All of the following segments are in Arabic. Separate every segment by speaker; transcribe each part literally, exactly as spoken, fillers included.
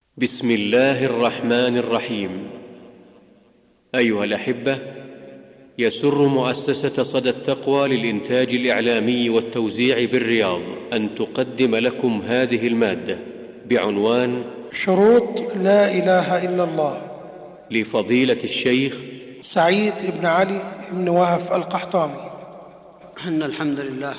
Speaker 1: بسم الله الرحمن الرحيم. أيها الأحبة، يسر مؤسسة صدى التقوى للإنتاج الإعلامي والتوزيع بالرياض أن تقدم لكم هذه المادة بعنوان
Speaker 2: شروط لا إله إلا الله،
Speaker 1: لفضيلة الشيخ
Speaker 2: سعيد بن علي بن وهف القحطاني.
Speaker 3: إن الحمد لله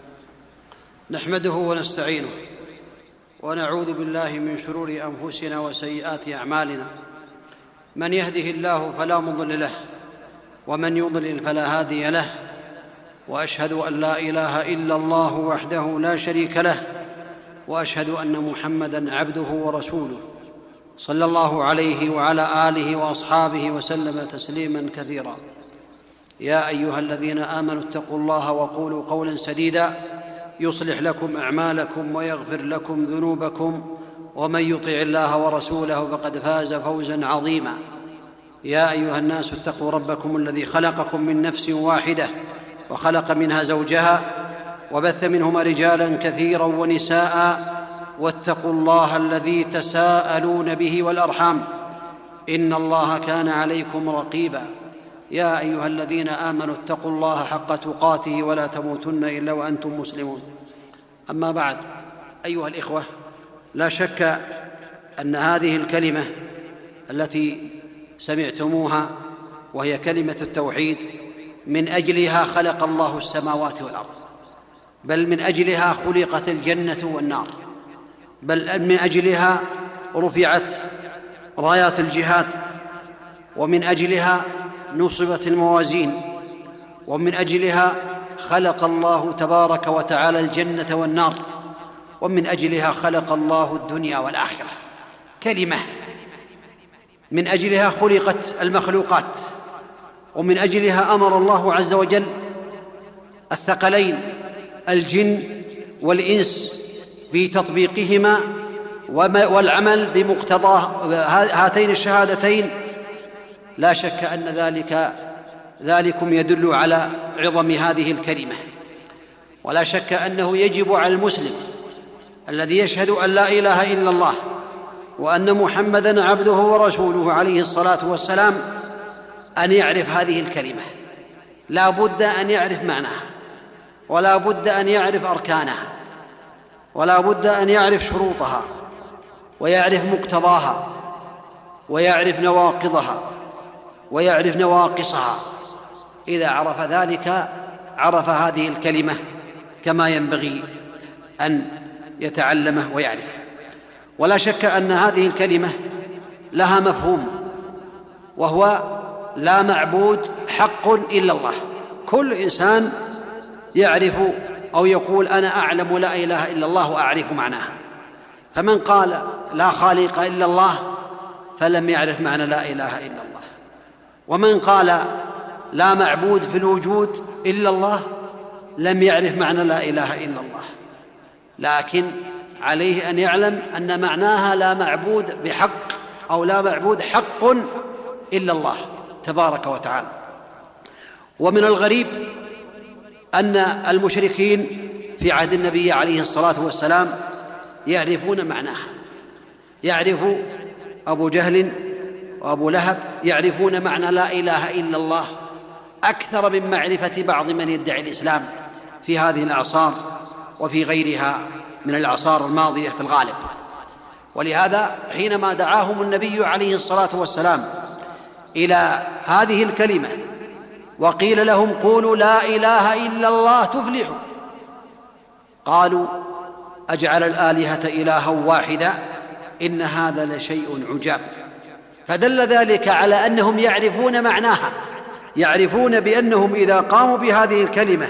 Speaker 3: نحمده ونستعينه ونعوذ بالله من شرور أنفسنا وسيئات أعمالنا. من يهده الله فلا مضل له ومن يضلل فلا هادي له، وأشهد أن لا إله إلا الله وحده لا شريك له، وأشهد أن محمدًا عبده ورسوله صلى الله عليه وعلى آله وأصحابه وسلم تسليماً كثيرا. يا أيها الذين آمنوا اتقوا الله وقولوا قولاً سديداً يصلح لكم أعمالكم ويغفر لكم ذنوبكم، ومن يطع الله ورسوله فقد فاز فوزاً عظيماً. يا أيها الناس اتقوا ربكم الذي خلقكم من نفس واحدة وخلق منها زوجها وبث منهما رجالاً كثيراً ونساء، واتقوا الله الذي تساءلون به والأرحام إن الله كان عليكم رقيباً. يا أيها الذين آمنوا اتقوا الله حق تقاته ولا تموتن إلا وأنتم مسلمون. أما بعد، أيها الإخوة، لا شك أن هذه الكلمة التي سمعتموها وهي كلمة التوحيد من أجلها خلق الله السماوات والأرض، بل من أجلها خلقت الجنة والنار، بل من أجلها رفعت رايات الجهاد، ومن أجلها نصبت الموازين، ومن أجلها خلق الله تبارك وتعالى الجنة والنار، ومن أجلها خلق الله الدنيا والآخرة. كلمة من أجلها خلقت المخلوقات، ومن أجلها أمر الله عز وجل الثقلين الجن والإنس بتطبيقهما والعمل بمقتضى هاتين الشهادتين. لا شك أن ذلك ذلكم يدل على عظم هذه الكلمة، ولا شك أنه يجب على المسلم الذي يشهد أن لا إله إلا الله وأن محمدًا عبده ورسوله عليه الصلاة والسلام أن يعرف هذه الكلمة. لا بد أن يعرف معناها، ولا بد أن يعرف أركانها، ولا بد أن يعرف شروطها، ويعرف مقتضاها، ويعرف نواقضها، ويعرف نواقصها. إذا عرف ذلك عرف هذه الكلمة كما ينبغي أن يتعلمه ويعرفه. ولا شك أن هذه الكلمة لها مفهوم، وهو لا معبود حق إلا الله. كل إنسان يعرف أو يقول أنا أعلم لا إله إلا الله وأعرف معناها. فمن قال لا خالق إلا الله فلم يعرف معنى لا إله إلا الله، ومن قال لا معبود في الوجود إلا الله لم يعرف معنى لا إله إلا الله. لكن عليه أن يعلم أن معناها لا معبود بحق أو لا معبود حق إلا الله تبارك وتعالى. ومن الغريب أن المشركين في عهد النبي عليه الصلاة والسلام يعرفون معناها. يعرف أبو جهل وأبو لهب يعرفون معنى لا إله إلا الله أكثر من معرفة بعض من يدعي الإسلام في هذه الأعصار وفي غيرها من الأعصار الماضية في الغالب. ولهذا حينما دعاهم النبي عليه الصلاة والسلام إلى هذه الكلمة وقيل لهم قولوا لا إله إلا الله تفلحوا، قالوا أجعل الآلهة إلها واحدا إن هذا لشيء عجاب. فدل ذلك على أنهم يعرفون معناها، يعرفون بأنهم إذا قاموا بهذه الكلمة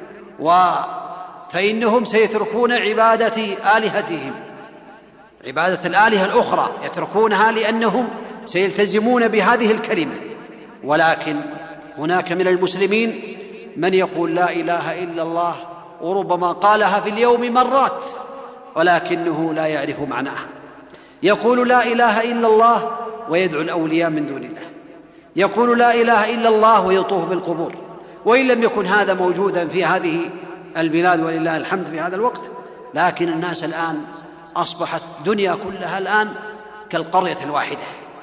Speaker 3: فإنهم سيتركون عبادة آلهتهم، عبادة الآلهة الأخرى يتركونها لأنهم سيلتزمون بهذه الكلمة. ولكن هناك من المسلمين من يقول لا إله إلا الله وربما قالها في اليوم مرات ولكنه لا يعرف معناها. يقول لا إله إلا الله ويدعو الأولياء من دون الله، يقول لا إله إلا الله ويطوف بالقبور. وإن لم يكن هذا موجودا في هذه البلاد ولله الحمد في هذا الوقت، لكن الناس الآن أصبحت دنيا كلها الآن كالقرية الواحدة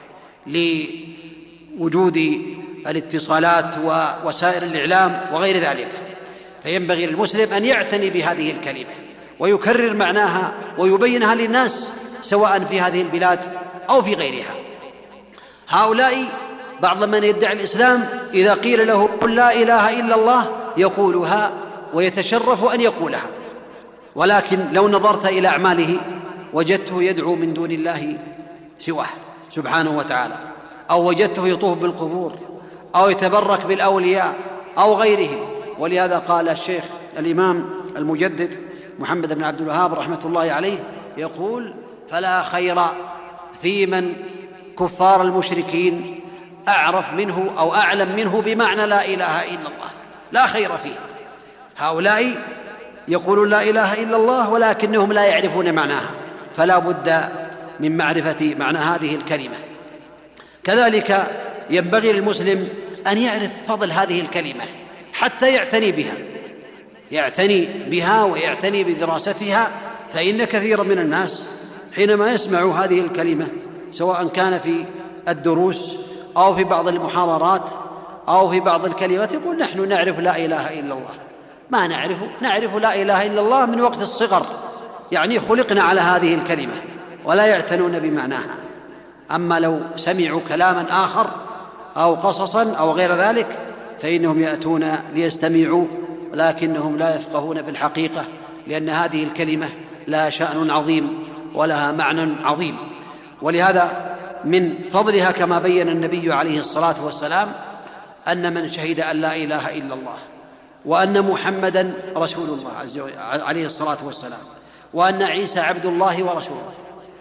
Speaker 3: لوجود الاتصالات ووسائل الإعلام وغير ذلك. فينبغي للمسلم أن يعتني بهذه الكلمة ويكرر معناها ويبينها للناس سواء في هذه البلاد أو في غيرها. هؤلاء بعض من يدعي الإسلام إذا قيل له قل لا إله إلا الله يقولها ويتشرف أن يقولها، ولكن لو نظرت إلى أعماله وجدته يدعو من دون الله سواه سبحانه وتعالى، أو وجدته يطوف بالقبور أو يتبرك بالأولياء أو غيرهم. ولهذا قال الشيخ الإمام المجدد محمد بن عبد الوهاب رحمة الله عليه يقول: فلا خير في من كفار المشركين أعرف منه أو أعلم منه بمعنى لا إله إلا الله، لا خير فيه. هؤلاء يقولون لا إله إلا الله ولكنهم لا يعرفون معناها، فلا بد من معرفة معنى هذه الكلمة. كذلك ينبغي للمسلم أن يعرف فضل هذه الكلمة حتى يعتني بها يعتني بها ويعتني بدراستها، فإن كثيرا من الناس حينما يسمعوا هذه الكلمة سواء كان في الدروس أو في بعض المحاضرات أو في بعض الكلمات يقول: نحن نعرف لا إله إلا الله. ما نعرف نعرف لا إله إلا الله من وقت الصغر، يعني خلقنا على هذه الكلمة ولا يعتنون بمعناها. أما لو سمعوا كلاما آخر أو قصصا أو غير ذلك فإنهم يأتون ليستمعوا، ولكنهم لا يفقهون في الحقيقة، لأن هذه الكلمة لها شأن عظيم ولها معنى عظيم. ولهذا من فضلها كما بين النبي عليه الصلاة والسلام أن من شهد أن لا إله إلا الله وأن محمدًا رسول الله عز وجل عليه الصلاة والسلام وأن عيسى عبد الله ورسوله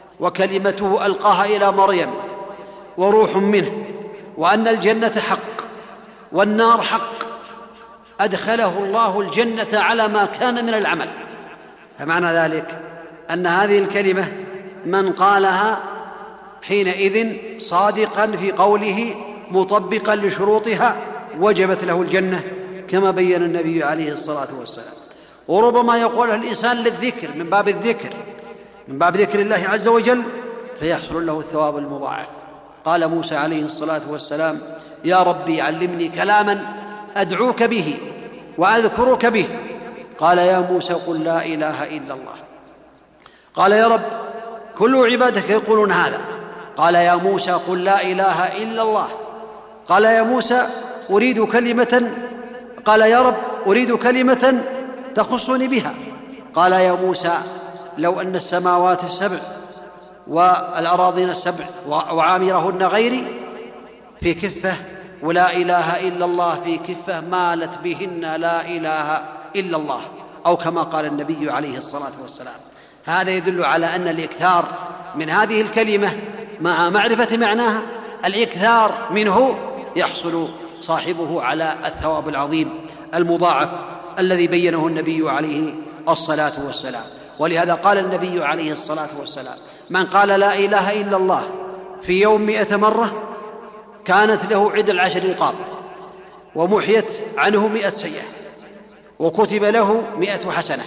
Speaker 3: وكلمته ألقاها إلى مريم وروح منه وأن الجنة حق والنار حق، أدخله الله الجنة على ما كان من العمل. فمعنى ذلك أن هذه الكلمة من قالها حينئذ صادقا في قوله مطبقا لشروطها وجبت له الجنة كما بين النبي عليه الصلاة والسلام. وربما يقولها الإنسان للذكر، من باب الذكر من باب ذكر الله عز وجل، فيحصل له الثواب المضاعف. قال موسى عليه الصلاة والسلام: يا ربي علمني كلاما أدعوك به وأذكرك به. قال: يا موسى قل لا إله إلا الله. قال: يا رب كل عبادك يقولون هذا. قال: يا موسى قل لا إله إلا الله. قال: يا موسى أريد كلمة قال: يا رب أريد كلمة تخصني بها. قال: يا موسى لو أن السماوات السبع والأراضين السبع وعامرهن غيري في كفة ولا إله إلا الله في كفة مالت بهن لا إله إلا الله، أو كما قال النبي عليه الصلاة والسلام. هذا يدل على أن الإكثار من هذه الكلمة مع معرفة معناها، الإكثار منه يحصل صاحبه على الثواب العظيم المضاعف الذي بينه النبي عليه الصلاة والسلام. ولهذا قال النبي عليه الصلاة والسلام: من قال لا إله إلا الله في يوم مئة مرة كانت له عدل عشر رقاب ومحيت عنه مئة سيئة وكتب له مئة حسنة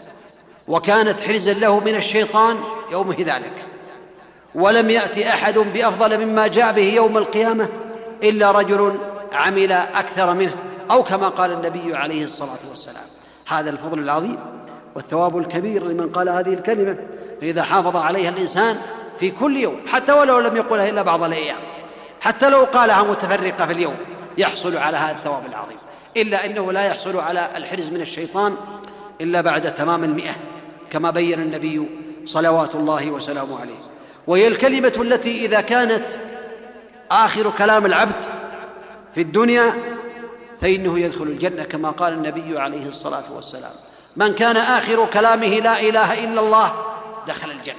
Speaker 3: وكانت حرزا له من الشيطان يومه ذلك، ولم يأتي أحد بأفضل مما جاء به يوم القيامة إلا رجل عمل أكثر منه، أو كما قال النبي عليه الصلاة والسلام. هذا الفضل العظيم والثواب الكبير لمن قال هذه الكلمة، إذا حافظ عليها الإنسان في كل يوم، حتى ولو لم يقولها إلا بعض الأيام، حتى لو قالها متفرقة في اليوم يحصل على هذا الثواب العظيم، إلا أنه لا يحصل على الحرز من الشيطان إلا بعد تمام المئة كما بين النبي صلوات الله وسلامه عليه. وهي الكلمة التي إذا كانت آخر كلام العبد في الدنيا فإنه يدخل الجنة كما قال النبي عليه الصلاة والسلام: من كان آخر كلامه لا إله إلا الله دخل الجنة.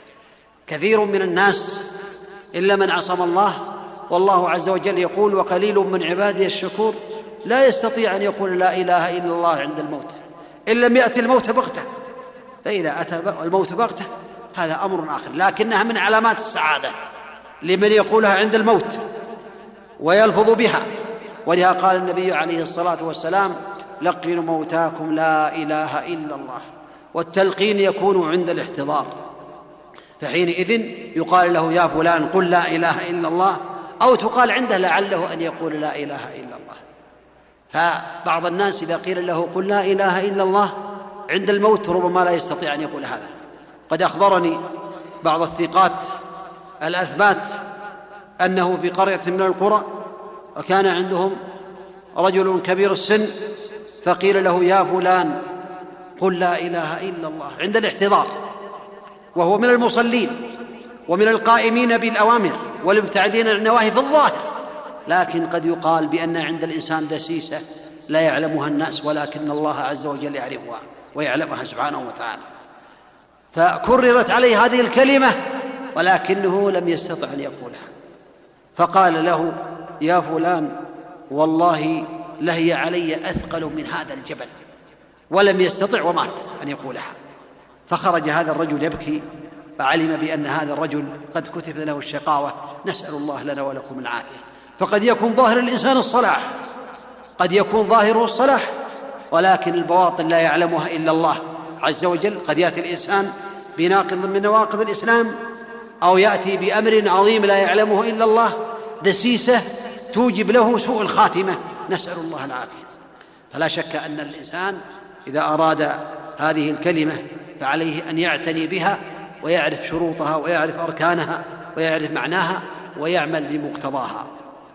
Speaker 3: كثير من الناس إلا من عصم الله، والله عز وجل يقول: وقليل من عبادي الشكور، لا يستطيع أن يقول لا إله إلا الله عند الموت إن لم يأتي الموت بغتة. فإذا أتى الموت بغتة هذا أمر آخر، لكنها من علامات السعادة لمن يقولها عند الموت ويلفظ بها. ولهذا قال النبي عليه الصلاة والسلام: لقنوا موتاكم لا إله إلا الله. والتلقين يكون عند الاحتضار، فحينئذ يقال له يا فلان قل لا إله إلا الله، أو تقال عنده لعله أن يقول لا إله إلا الله. فبعض الناس إذا قيل له قل لا إله إلا الله عند الموت ربما لا يستطيع أن يقول هذا. قد أخبرني بعض الثقات الأثبات أنه في قرية من القرى وكان عندهم رجل كبير السن، فقيل له يا فلان قل لا إله إلا الله عند الاحتضار، وهو من المصلين ومن القائمين بالأوامر والمبتعدين عن النواهي في الظاهر، لكن قد يقال بأن عند الإنسان دسيسة لا يعلمها الناس، ولكن الله عز وجل يعرفها ويعلمها سبحانه وتعالى. فكررت عليه هذه الكلمة ولكنه لم يستطع أن يقولها، فقال له يا فلان والله لهي علي أثقل من هذا الجبل، ولم يستطع ومات أن يقولها. فخرج هذا الرجل يبكي، فعلم بأن هذا الرجل قد كتب له الشقاوة، نسأل الله لنا ولكم العافية. فقد يكون ظاهر الإنسان الصلاح، قد يكون ظاهره الصلاح، ولكن البواطن لا يعلمها إلا الله عز وجل. قد يأتي الإنسان بناقض من نواقض الإسلام، أو يأتي بأمر عظيم لا يعلمه إلا الله، دسيسة توجب له سوء الخاتمة، نسأل الله العافية. فلا شك أن الإنسان إذا أراد هذه الكلمة فعليه أن يعتني بها ويعرف شروطها ويعرف أركانها ويعرف معناها ويعمل بمقتضاها.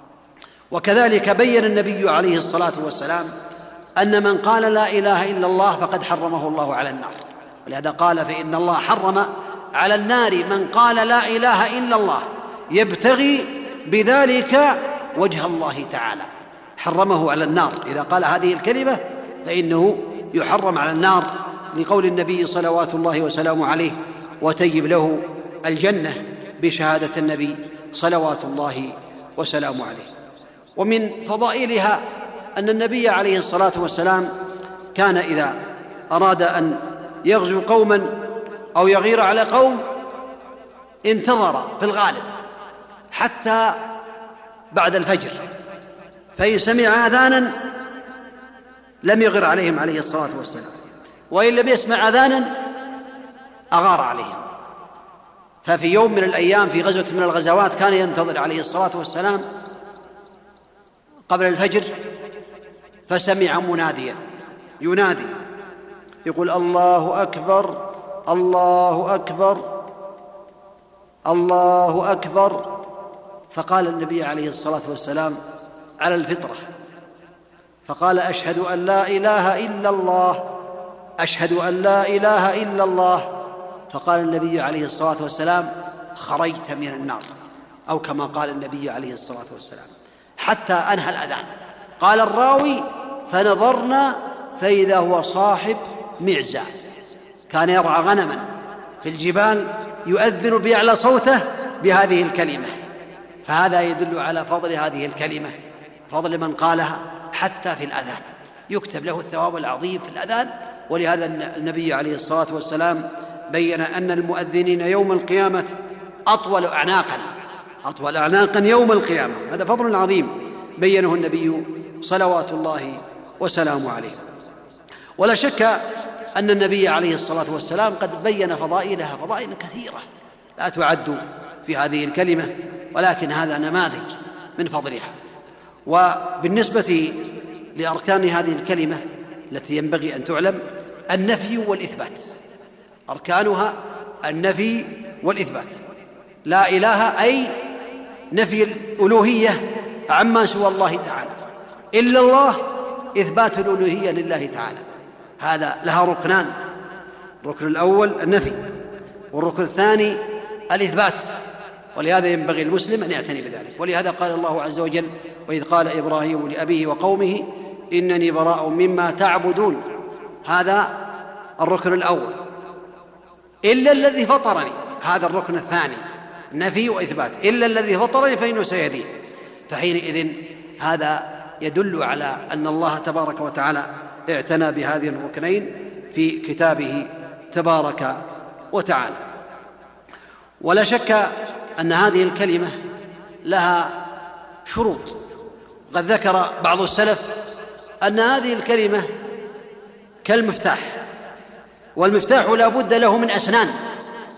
Speaker 3: وكذلك بين النبي عليه الصلاة والسلام أن من قال لا إله إلا الله فقد حرمه الله على النار، ولهذا قال فإن الله حرم على النار من قال لا إله إلا الله يبتغي بذلك وجه الله تعالى، حرمه على النار. إذا قال هذه الكلمة فإنه يحرم على النار، لقول النبي صلوات الله وسلامه عليه وتجب له الجنة بشهادة النبي صلوات الله وسلامه عليه. ومن فضائلها أن النبي عليه الصلاة والسلام كان إذا أراد أن يغزو قوما أو يغير على قوم انتظر في الغالب حتى بعد الفجر، فإن سمع أذانا لم يغر عليهم عليه الصلاة والسلام، وإن لم يسمع أذانا أغار عليهم. ففي يوم من الأيام في غزوة من الغزوات كان ينتظر عليه الصلاة والسلام قبل الفجر، فسمع مناديا ينادي يقول الله أكبر الله أكبر الله أكبر. فقال النبي عليه الصلاة والسلام على الفطرة، فقال أشهد أن لا إله إلا الله أشهد أن لا إله إلا الله. فقال النبي عليه الصلاة والسلام خرجت من النار، أو كما قال النبي عليه الصلاة والسلام، حتى أنهى الأذان. قال الراوي فنظرنا فإذا هو صاحب معزة، كان يرعى غنما في الجبال يؤذن بأعلى صوته بهذه الكلمة. فهذا يدل على فضل هذه الكلمة، فضل من قالها حتى في الأذان، يكتب له الثواب العظيم في الأذان. ولهذا النبي عليه الصلاة والسلام بين أن المؤذنين يوم القيامة أطول أعناقا أطول أعناقا يوم القيامة. هذا فضل عظيم بينه النبي صلوات الله وسلامه عليه. ولا شك أن النبي عليه الصلاة والسلام قد بين فضائلها فضائل كثيرة لا تعد في هذه الكلمة، ولكن هذا نماذج من فضلها. وبالنسبة لأركان هذه الكلمة التي ينبغي أن تعلم النفي والإثبات، أركانها النفي والإثبات. لا إله أي نفي الألوهية عما سوى الله تعالى، إلا الله إثبات الألوهية لله تعالى. هذا لها ركنان، الركن الأول النفي، والركن الثاني الإثبات، ولهذا ينبغي المسلم أن يعتني بذلك. ولهذا قال الله عز وجل وإذ قال إبراهيم لأبيه وقومه إنني براء مما تعبدون. هذا الركن الأول. إلا الذي فطرني، هذا الركن الثاني، نفي وإثبات. إلا الذي فطرني فإنه سيهدين. فحينئذ هذا يدل على أن الله تبارك وتعالى اعتنى بهذه الركنين في كتابه تبارك وتعالى. ولا شك أن هذه الكلمة لها شروط. قد ذكر بعض السلف أن هذه الكلمة كالمفتاح، والمفتاح لا بد له من أسنان،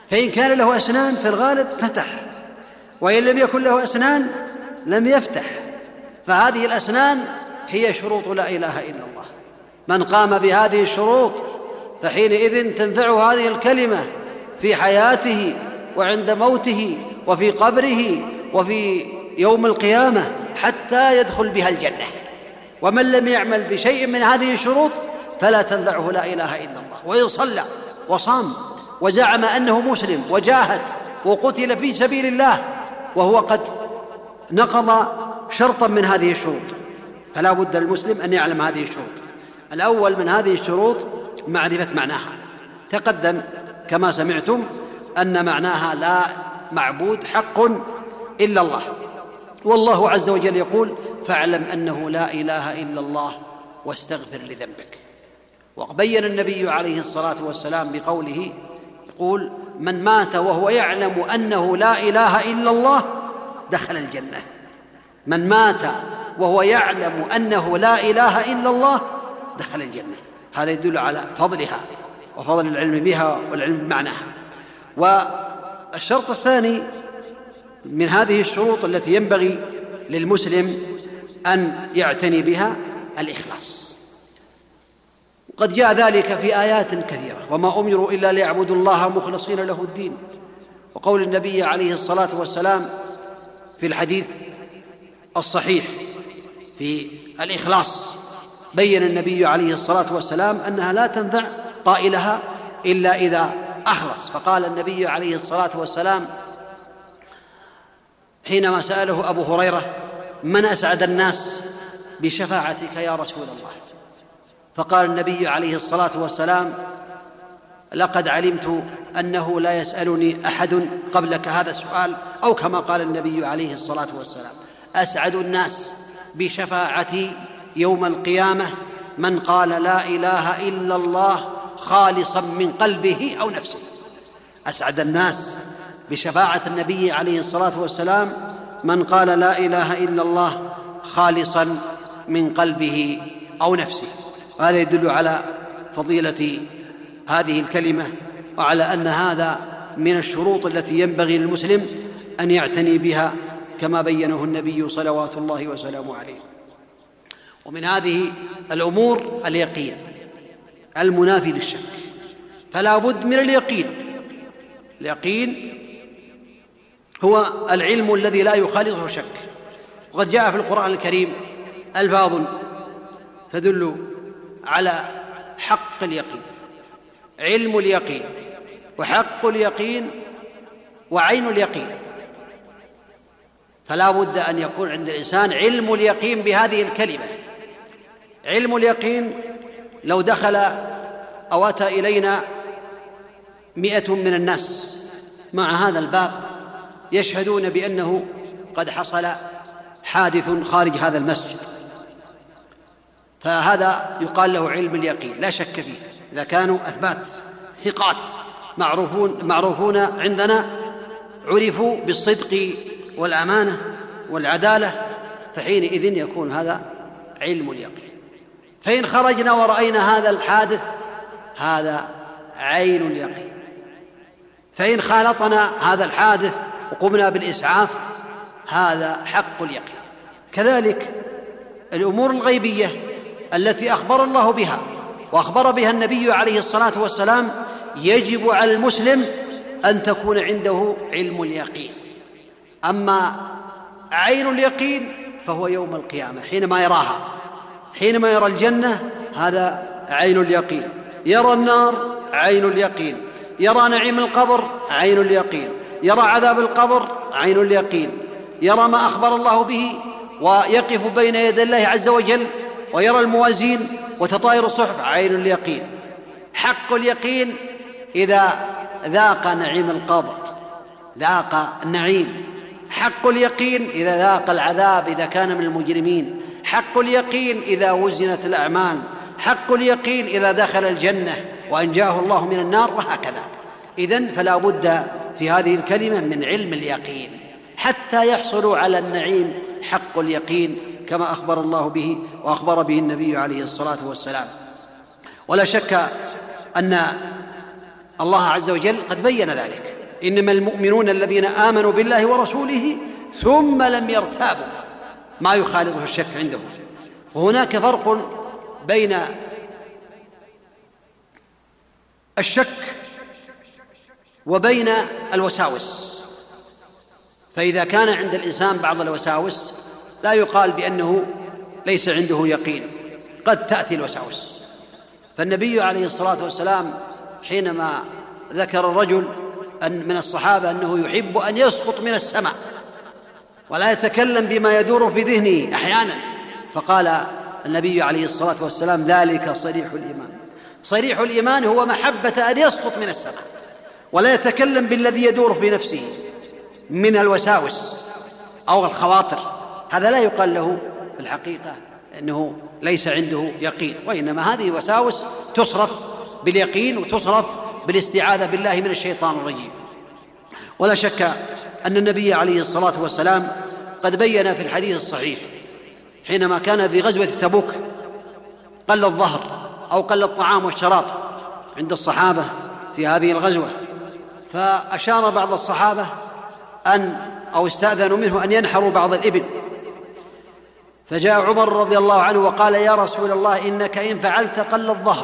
Speaker 3: فإن كان له أسنان في الغالب فتح، وإن لم يكن له أسنان لم يفتح. فهذه الأسنان هي شروط لا إله إلا الله. من قام بهذه الشروط فحينئذ تنفعه هذه الكلمة في حياته وعند موته وفي قبره وفي يوم القيامة حتى يدخل بها الجنة. ومن لم يعمل بشيء من هذه الشروط فلا تنفعه لا إله إلا الله. وإن صلى وصام وزعم أنه مسلم وجاهد وقتل في سبيل الله وهو قد نقض شرطا من هذه الشروط، فلا بد للمسلم أن يعلم هذه الشروط. الأول من هذه الشروط معرفة معناها. تقدم كما سمعتم أن معناها لا معبود حق إلا الله، والله عز وجل يقول: فاعلم أنه لا إله إلا الله واستغفر لذنبك. وبين النبي عليه الصلاة والسلام بقوله، يقول: من مات وهو يعلم أنه لا إله إلا الله دخل الجنة. من مات وهو يعلم أنه لا إله إلا الله دخل الجنة. هذا يدل على فضلها وفضل العلم بها والعلم بمعناها. والشرط الثاني من هذه الشروط التي ينبغي للمسلم أن يعتني بها الإخلاص. قد جاء ذلك في آيات كثيرة: وما أمروا إلا ليعبدوا الله مخلصين له الدين. وقول النبي عليه الصلاة والسلام في الحديث الصحيح في الإخلاص، بين النبي عليه الصلاة والسلام أنها لا تنفع قائلها إلا إذا أخلص. فقال النبي عليه الصلاة والسلام حينما سأله أبو هريرة: من أسعد الناس بشفاعتك يا رسول الله؟ فقال النبي عليه الصلاة والسلام: لقد علمت أنه لا يسألني أحد قبلك هذا السؤال، أو كما قال النبي عليه الصلاة والسلام: أسعد الناس بشفاعتي يوم القيامة من قال لا إله إلا الله خالصا من قلبه أو نفسه. أسعد الناس بشفاعة النبي عليه الصلاة والسلام من قال لا إله إلا الله خالصا من قلبه أو نفسه. هذا يدل على فضيلة هذه الكلمة، وعلى أن هذا من الشروط التي ينبغي للمسلم أن يعتني بها كما بينه النبي صلوات الله وسلامه عليه. ومن هذه الأمور اليقين المنافي للشك، فلا بد من اليقين. اليقين هو العلم الذي لا يخالطه شك. وقد جاء في القرآن الكريم ألفاظ تدل على حق اليقين: علم اليقين، وحق اليقين، وعين اليقين. فلا بد أن يكون عند الإنسان علم اليقين بهذه الكلمة. علم اليقين لو دخل أو أتى إلينا مئة من الناس مع هذا الباب يشهدون بأنه قد حصل حادث خارج هذا المسجد، فهذا يقال له علم اليقين لا شك فيه، إذا كانوا أثبات ثقات معروفون, معروفون عندنا، عرفوا بالصدق والأمانة والعدالة، فحينئذ يكون هذا علم اليقين. فإن خرجنا ورأينا هذا الحادث هذا عين اليقين. فإن خالطنا هذا الحادث وقمنا بالإسعاف هذا حق اليقين. كذلك الأمور الغيبية التي أخبر الله بها وأخبر بها النبي عليه الصلاة والسلام يجب على المسلم أن تكون عنده علم اليقين. أما عين اليقين فهو يوم القيامة حينما يراها، حينما يرى الجنة هذا عين اليقين، يرى النار عين اليقين، يرى نعيم القبر عين اليقين، يرى عذاب القبر عين اليقين، يرى ما أخبر الله به ويقف بين يدي الله عز وجل ويرى الموازين وتطاير الصحف عين اليقين. حق اليقين إذا ذاق نعيم القبر ذاق النعيم، حق اليقين إذا ذاق العذاب إذا كان من المجرمين، حق اليقين إذا وزنت الأعمال، حق اليقين إذا دخل الجنة وأنجاه الله من النار، وهكذا. إذن فلا بد في هذه الكلمة من علم اليقين حتى يحصلوا على النعيم حق اليقين كما أخبر الله به وأخبر به النبي عليه الصلاة والسلام. ولا شك أن الله عز وجل قد بين ذلك، إنما المؤمنون الذين آمنوا بالله ورسوله ثم لم يرتابوا، ما يخالطه الشك عندهم. وهناك فرق بين الشك وبين الوساوس. فإذا كان عند الإنسان بعض الوساوس لا يقال بأنه ليس عنده يقين، قد تأتي الوساوس. فالنبي عليه الصلاة والسلام حينما ذكر الرجل أن من الصحابة أنه يحب أن يسقط من السماء ولا يتكلم بما يدور في ذهنه أحيانا، فقال النبي عليه الصلاة والسلام ذلك صريح الإيمان. صريح الإيمان هو محبة أن يسقط من السماء ولا يتكلم بالذي يدور في نفسه من الوساوس أو الخواطر. هذا لا يقال له في الحقيقة أنه ليس عنده يقين، وإنما هذه وساوس تصرف باليقين وتصرف بالاستعاذة بالله من الشيطان الرجيم. ولا شك أن النبي عليه الصلاة والسلام قد بين في الحديث الصحيح حينما كان في غزوة تبوك قل الظهر أو قل الطعام والشراب عند الصحابة في هذه الغزوة، فأشار بعض الصحابة أن أو استأذنوا منه أن ينحروا بعض الإبل، فجاء عمر رضي الله عنه وقال يا رسول الله إنك إن فعلت قل الظهر،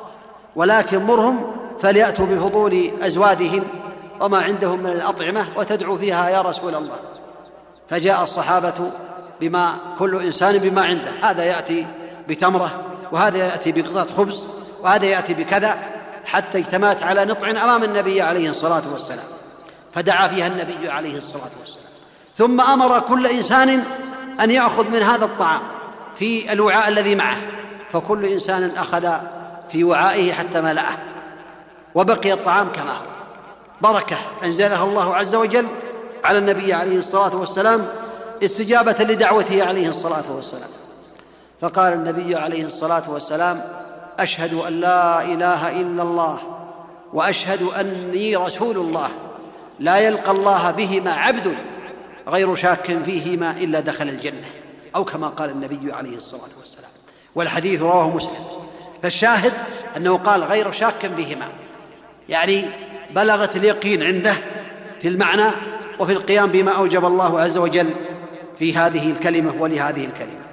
Speaker 3: ولكن مرهم فليأتوا بفضول أزوادهم وما عندهم من الأطعمة وتدعو فيها يا رسول الله. فجاء الصحابة بما كل إنسان بما عنده، هذا يأتي بتمرة وهذا يأتي بقطعة خبز وهذا يأتي بكذا، حتى اجتمعت على نطع أمام النبي عليه الصلاة والسلام، فدعا فيها النبي عليه الصلاة والسلام، ثم أمر كل إنسان أن يأخذ من هذا الطعام في الوعاء الذي معه، فكل إنسان أخذ في وعائه حتى ملأه وبقي الطعام كما هو، بركة أنزلها الله عز وجل على النبي عليه الصلاة والسلام استجابة لدعوته عليه الصلاة والسلام. فقال النبي عليه الصلاة والسلام أشهد أن لا إله إلا الله وأشهد أني رسول الله، لا يلقى الله بهما عبد غير شاك فيهما إلا دخل الجنة، أو كما قال النبي عليه الصلاة والسلام، والحديث رواه مسلم. فالشاهد أنه قال غير شاك فيهما، يعني بلغت اليقين عنده في المعنى وفي القيام بما أوجب الله عز وجل في هذه الكلمة ولهذه الكلمة.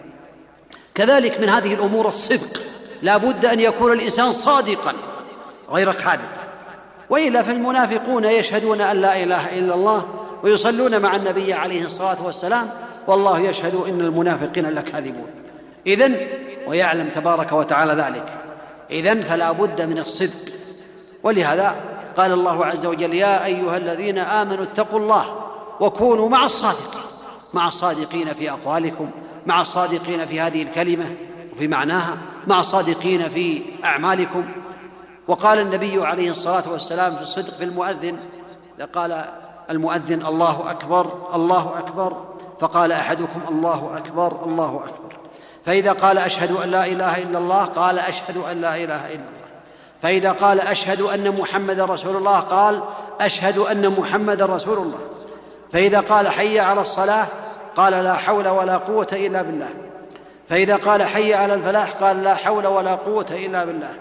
Speaker 3: كذلك من هذه الأمور الصدق، لا بد أن يكون الإنسان صادقا غير كاذب، وإلا فالمنافقون يشهدون أن لا إله إلا الله ويصلون مع النبي عليه الصلاة والسلام والله يشهد إن المنافقين لكاذبون. إذن ويعلم تبارك وتعالى ذلك، إذن فلا بد من الصدق. ولهذا قال الله عز وجل يا أيها الذين آمنوا اتقوا الله وكونوا مع الصادقين، مع الصادقين في أقوالكم، مع الصادقين في هذه الكلمة وفي معناها، مع الصادقين في أعمالكم. وقال النبي عليه الصلاة والسلام في الصدق في المؤذن، قال المؤذن الله أكبر الله أكبر، فقال أحدكم الله أكبر الله أكبر، فإذا قال أشهد أن لا إله إلا الله قال أشهد أن لا إله إلا الله، فإذا قال أشهد أن محمد رسول الله قال أشهد أن محمد رسول الله، فإذا قال حي على الصلاة قال لا حول ولا قوة إلا بالله، فإذا قال حي على الفلاح قال لا حول ولا قوة إلا بالله،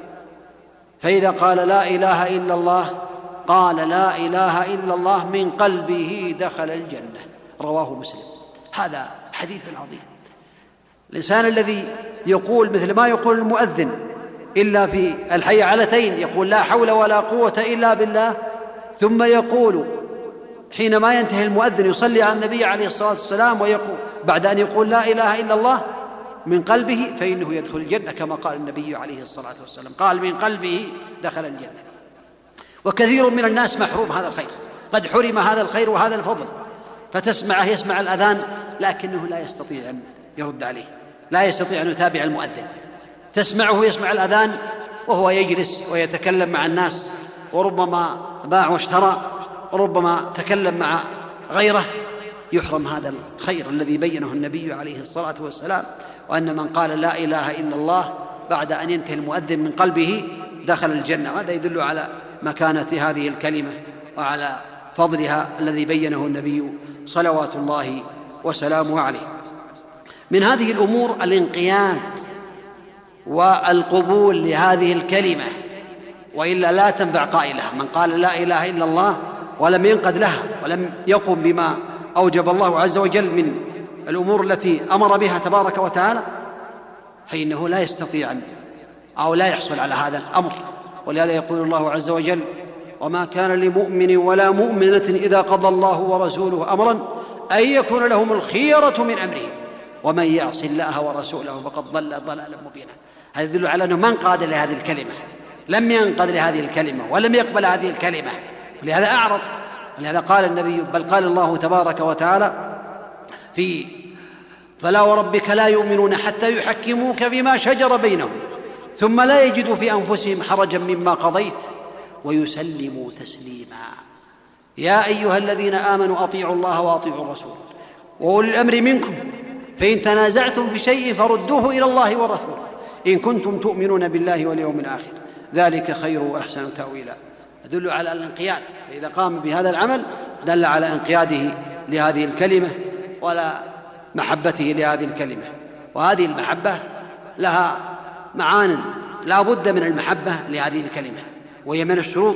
Speaker 3: فإذا قال لا إله إلا الله قال لا إله إلا الله من قلبه دخل الجنة. رواه مسلم. هذا حديث عظيم. الإنسان الذي يقول مثل ما يقول المؤذن إلا في الحي علتين، يقول لا حول ولا قوة إلا بالله، ثم يقول حينما ينتهي المؤذن يصلي على النبي عليه الصلاة والسلام ويقول بعد أن يقول لا إله إلا الله من قلبه فإنه يدخل الجنة كما قال النبي عليه الصلاة والسلام، قال من قلبه دخل الجنة. وكثير من الناس محروم هذا الخير، قد حرم هذا الخير وهذا الفضل، فتسمعه يسمع الأذان لكنه لا يستطيع أن يرد عليه، لا يستطيع أن يتابع المؤذن، تسمعه يسمع الأذان وهو يجلس ويتكلم مع الناس، وربما باع واشترى، وربما تكلم مع غيره، يحرم هذا الخير الذي بينه النبي عليه الصلاة والسلام، وأن من قال لا إله إلا الله بعد أن ينتهي المؤذن من قلبه دخل الجنة. هذا يدل على مكانة هذه الكلمة وعلى فضلها الذي بينه النبي صلوات الله وسلامه عليه. من هذه الأمور الانقياد والقبول لهذه الكلمة، وإلا لا تنفع قائلها. من قال لا إله إلا الله ولم ينقد لها ولم يقم بما أوجب الله عز وجل من الأمور التي أمر بها تبارك وتعالى، فإنه لا يستطيع أو لا يحصل على هذا الأمر. ولهذا يقول الله عز وجل: وما كان لمؤمن ولا مؤمنة إذا قضى الله ورسوله أمرا أن يكون لهم الخيرة من أمرهم ومن يعص الله ورسوله فقد ضل ضلالا مبينا. هذا يدل على أنه من قاد لهذه الكلمة، لم ينقد لهذه الكلمة ولم يقبل هذه الكلمة، ولهذا أعرض. ولهذا قال النبي، بل قال الله تبارك وتعالى في فلا وربك لا يؤمنون حتى يحكموك فيما شجر بينهم ثم لا يجدوا في أنفسهم حرجا مما قضيت ويسلموا تسليما. يا أيها الذين آمنوا أطيعوا الله وأطيعوا الرسول وأولي الأمر منكم فإن تنازعتم بشيء فردوه إلى الله والرسول إن كنتم تؤمنون بالله واليوم الآخر ذلك خير وأحسن تأويلا. يدل على الانقياد، فإذا قام بهذا العمل دل على انقياده لهذه الكلمة ولا محبته لهذه الكلمة. وهذه المحبة لها معان، لا بد من المحبة لهذه الكلمة، وهي من الشروط.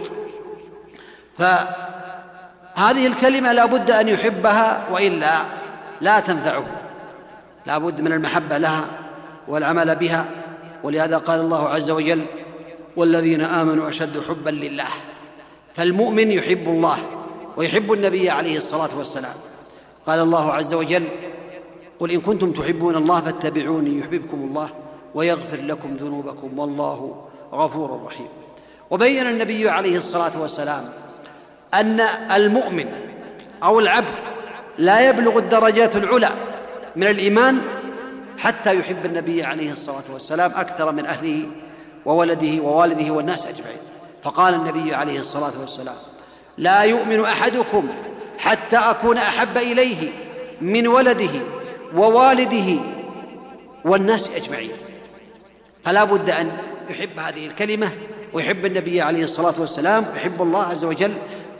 Speaker 3: فهذه الكلمة لا بد أن يحبها وإلا لا تنفعه، لا بد من المحبة لها والعمل بها. ولهذا قال الله عز وجل: والذين آمنوا أشد حبا لله. فالمؤمن يحب الله ويحب النبي عليه الصلاة والسلام. قال الله عز وجل: قل إن كنتم تحبون الله فاتبعوني يحببكم الله ويغفر لكم ذنوبكم والله غفور رحيم. وبين النبي عليه الصلاة والسلام أن المؤمن أو العبد لا يبلغ الدرجات العلى من الإيمان حتى يحب النبي عليه الصلاة والسلام أكثر من أهله وولده ووالده والناس أجمعين. فقال النبي عليه الصلاة والسلام: لا يؤمن أحدكم حتى أكون أحب إليه من ولده ووالده والناس أجمعين. فلا بد أن يحب هذه الكلمة ويحب النبي عليه الصلاة والسلام ويحب الله عز وجل.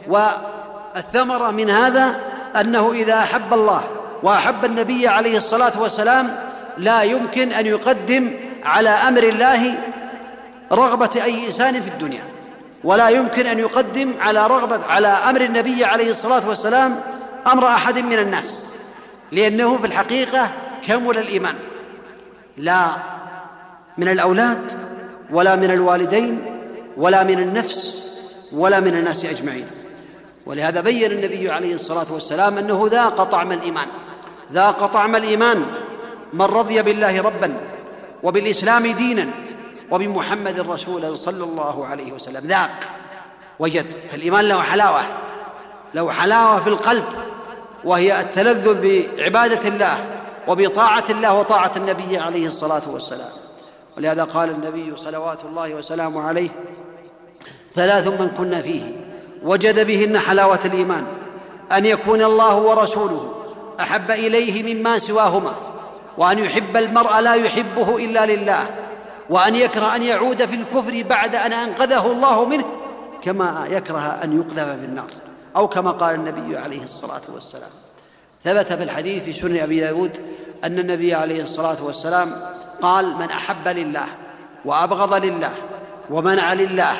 Speaker 3: والثمرة من هذا أنه إذا أحب الله وأحب النبي عليه الصلاة والسلام لا يمكن أن يقدم على أمر الله رغبة أي إنسان في الدنيا، ولا يمكن أن يقدم على رغبة على أمر النبي عليه الصلاة والسلام أمر أحد من الناس، لأنه في الحقيقة كمل الإيمان، لا من الأولاد ولا من الوالدين ولا من النفس ولا من الناس أجمعين. ولهذا بين النبي عليه الصلاة والسلام أنه ذاق طعم الإيمان، ذاق طعم الإيمان من رضي بالله ربا وبالإسلام دينا وبمحمد رسولا صلى الله عليه وسلم. ذاق وجد. فالإيمان له حلاوة، له حلاوة في القلب، وهي التلذذ بعبادة الله وبطاعة الله وطاعة النبي عليه الصلاة والسلام. ولهذا قال النبي صلوات الله وسلامه عليه: ثلاث من كنا فيه وجد بهن حلاوة الإيمان: أن يكون الله ورسوله أحب إليه مما سواهما، وأن يحب المرء لا يحبه إلا لله، وأن يكره أن يعود في الكفر بعد أن أنقذه الله منه، كما يكره أن يقذف في النار، أو كما قال النبي عليه الصلاة والسلام. ثبت في الحديث في سنن أبي داود أن النبي عليه الصلاة والسلام قال: من أحب لله وأبغض لله ومنع لله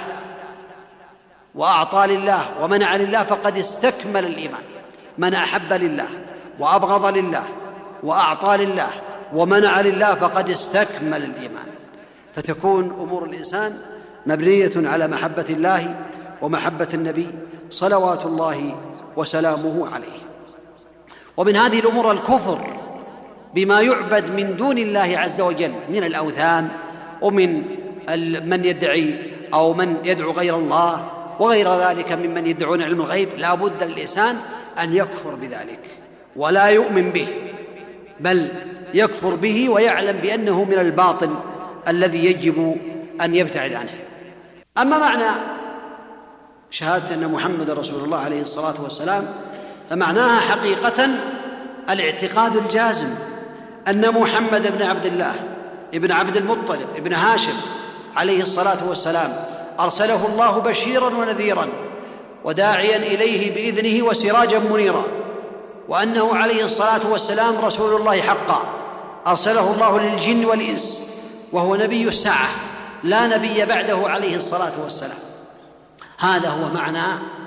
Speaker 3: وأعطى لله ومنع لله فقد استكمل الإيمان. من أحب لله وأبغض لله وأعطى لله ومنع لله فقد استكمل الإيمان. فتكون أمور الإنسان مبنية على محبة الله ومحبة النبي صلوات الله وسلامه عليه. ومن هذه الأمور الكفر بما يعبد من دون الله عز وجل من الأوثان ومن من يدعي أو من يدعو غير الله وغير ذلك ممن يدعون علم الغيب. لا بد للإنسان أن يكفر بذلك ولا يؤمن به، بل يكفر به ويعلم بأنه من الباطل الذي يجب أن يبتعد عنه. أما معنى شهادة أن محمد رسول الله عليه الصلاة والسلام فمعناها حقيقة الاعتقاد الجازم أن محمد بن عبد الله ابن عبد المطلب ابن هاشم عليه الصلاة والسلام أرسله الله بشيرا ونذيرا وداعيا إليه بإذنه وسراجا منيرا، وأنه عليه الصلاة والسلام رسول الله حقا أرسله الله للجن والإنس، وهو نبي الساعة لا نبي بعده عليه الصلاة والسلام. هذا هو معنى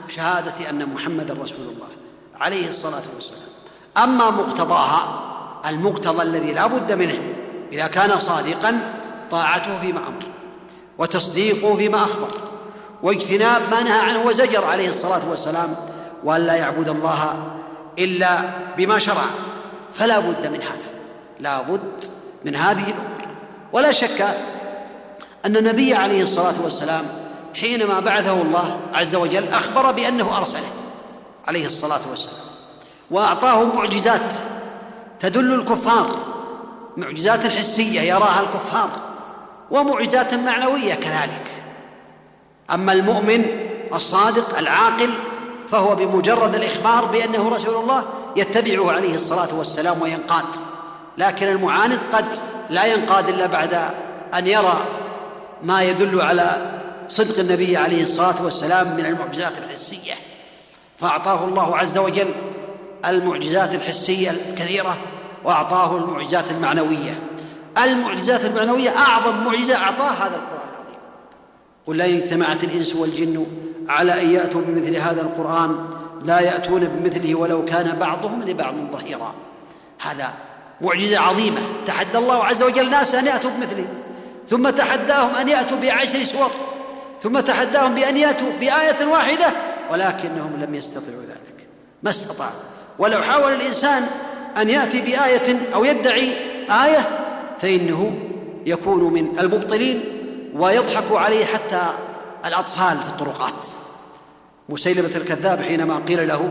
Speaker 3: شهادة أن محمد رسول الله عليه الصلاة والسلام. أما مقتضاها، المقتضى الذي لا بد منه إذا كان صادقا، طاعته فيما أمر وتصديقه فيما أخبر واجتناب ما نهى عنه وزجر عليه الصلاة والسلام، وأن لا يعبد الله إلا بما شرع. فلا بد من هذا، لا بد من هذه الأمور. ولا شك أن النبي عليه الصلاة والسلام حينما بعثه الله عز وجل أخبر بأنه أرسله عليه الصلاة والسلام، وأعطاه معجزات تدل الكفار، معجزات حسية يراها الكفار ومعجزات معنوية كذلك. أما المؤمن الصادق العاقل فهو بمجرد الإخبار بأنه رسول الله يتبعه عليه الصلاة والسلام وينقاد. لكن المعاند قد لا ينقاد إلا بعد أن يرى ما يدل على صدق النبي عليه الصلاة والسلام من المعجزات الحسية، فأعطاه الله عز وجل المعجزات الحسية الكثيرة وأعطاه المعجزات المعنوية. المعجزات المعنوية أعظم معجزة أعطاه هذا القرآن العظيم. قل لئن اجتمعت الإنس والجن على أن يأتوا بمثل هذا القرآن لا يأتون بمثله ولو كان بعضهم لبعض ظهيرا. هذا معجزة عظيمة، تحدى الله عز وجل ناس أن يأتوا بمثله، ثم تحداهم أن يأتوا بعشر سور، ثم تحداهم بأن يأتوا بآية واحدة، ولكنهم لم يستطيعوا ذلك، ما استطاعوا. ولو حاول الإنسان أن يأتي بآية أو يدعي آية فإنه يكون من المبطلين ويضحك عليه حتى الأطفال في الطرقات. مسيلمة الكذاب حينما قيل له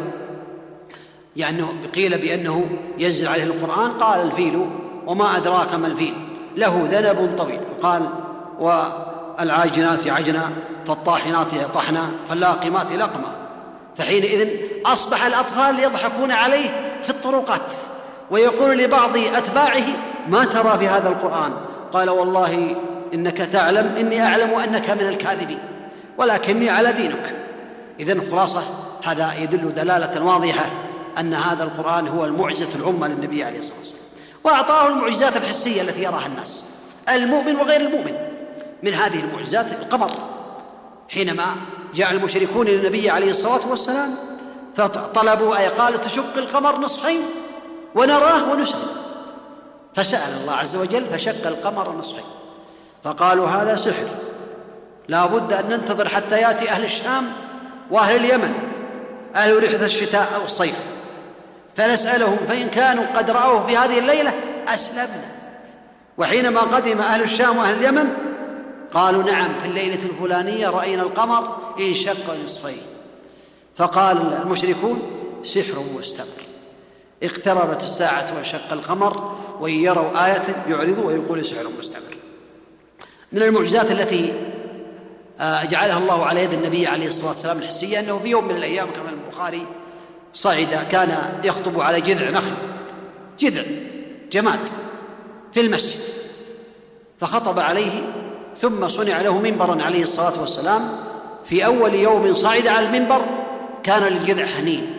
Speaker 3: يعني قيل بأنه ينزل عليه القرآن قال الفيل وما أدراك ما الفيل له ذنب طويل، قال والعاجنات عجنا فالطاحنات طحنا فاللاقمات لقما. فحينئذ أصبح الأطفال يضحكون عليه في الطرقات، ويقول لبعض أتباعه ما ترى في هذا القرآن؟ قال والله إنك تعلم إني أعلم أنك من الكاذبين ولكني على دينك. إذن خلاصة هذا يدل دلالة واضحة أن هذا القرآن هو المعجزة العظمى للنبي عليه الصلاة والسلام، وأعطاه المعجزات الحسية التي يراها الناس المؤمن وغير المؤمن. من هذه المعجزات القمر، حينما جاء المشركون للنبي عليه الصلاة والسلام فطلبوا أي قالوا تشق القمر نصفين ونراه ونسلم، فسأل الله عز وجل فشق القمر نصفين، فقالوا هذا سحر، لا بد أن ننتظر حتى يأتي أهل الشام وأهل اليمن أهل رحلة الشتاء أو الصيف فنسألهم، فإن كانوا قد رأوه في هذه الليلة أسلمنا. وحينما قدم أهل الشام وأهل اليمن قالوا نعم في الليلة الفلانية رأينا القمر انشق نصفين. فقال المشركون سحر مستمر، اقتربت الساعة وانشق القمر، وإن يروا آية يعرضوا ويقول سحر مستمر. من المعجزات التي جعلها الله على يد النبي عليه الصلاة والسلام الحسية أنه في يوم من الأيام كما البخاري صعد كان يخطب على جذع نخل، جذع جماد في المسجد، فخطب عليه ثم صنع له منبرا عليه الصلاة والسلام. في أول يوم صعد على المنبر كان للجذع حنين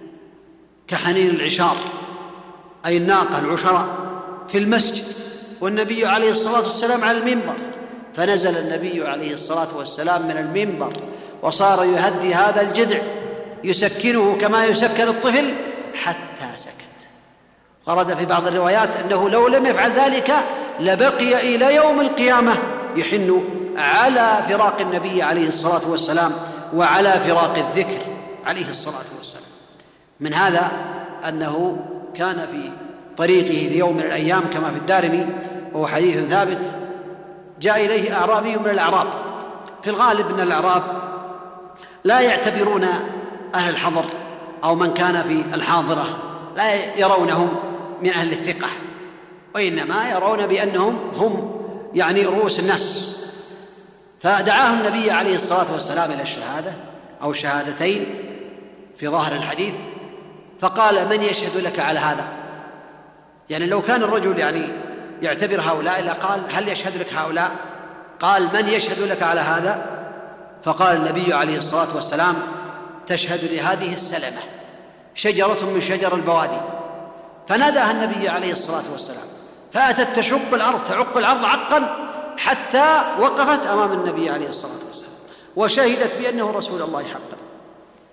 Speaker 3: كحنين العشار أي الناقة العشراء في المسجد، والنبي عليه الصلاة والسلام على المنبر، فنزل النبي عليه الصلاة والسلام من المنبر وصار يهدي هذا الجذع يسكنه كما يسكن الطفل حتى سكت. ورد في بعض الروايات أنه لو لم يفعل ذلك لبقي إلى يوم القيامة يحن على فراق النبي عليه الصلاة والسلام وعلى فراق الذكر عليه الصلاة والسلام. من هذا أنه كان في طريقه في يوم من الأيام كما في الدارمي وهو حديث ثابت، جاء إليه أعرابي من الأعراب. في الغالب أن الأعراب لا يعتبرون أهل الحضر أو من كان في الحاضرة لا يرونهم من أهل الثقة، وإنما يرون بأنهم هم يعني رؤوس الناس. فدعاه النبي عليه الصلاة والسلام إلى الشهادة أو الشهادتين في ظاهر الحديث، فقال من يشهد لك على هذا؟ يعني لو كان الرجل يعني يعتبر هؤلاء إلا قال هل يشهد لك هؤلاء؟ قال من يشهد لك على هذا؟ فقال النبي عليه الصلاة والسلام تشهد لهذه السلمة شجرة من شجر البوادي. فناداها النبي عليه الصلاة والسلام فأتت تشق الأرض تعق الأرض عقا حتى وقفت أمام النبي عليه الصلاة والسلام وشهدت بأنه رسول الله حقا.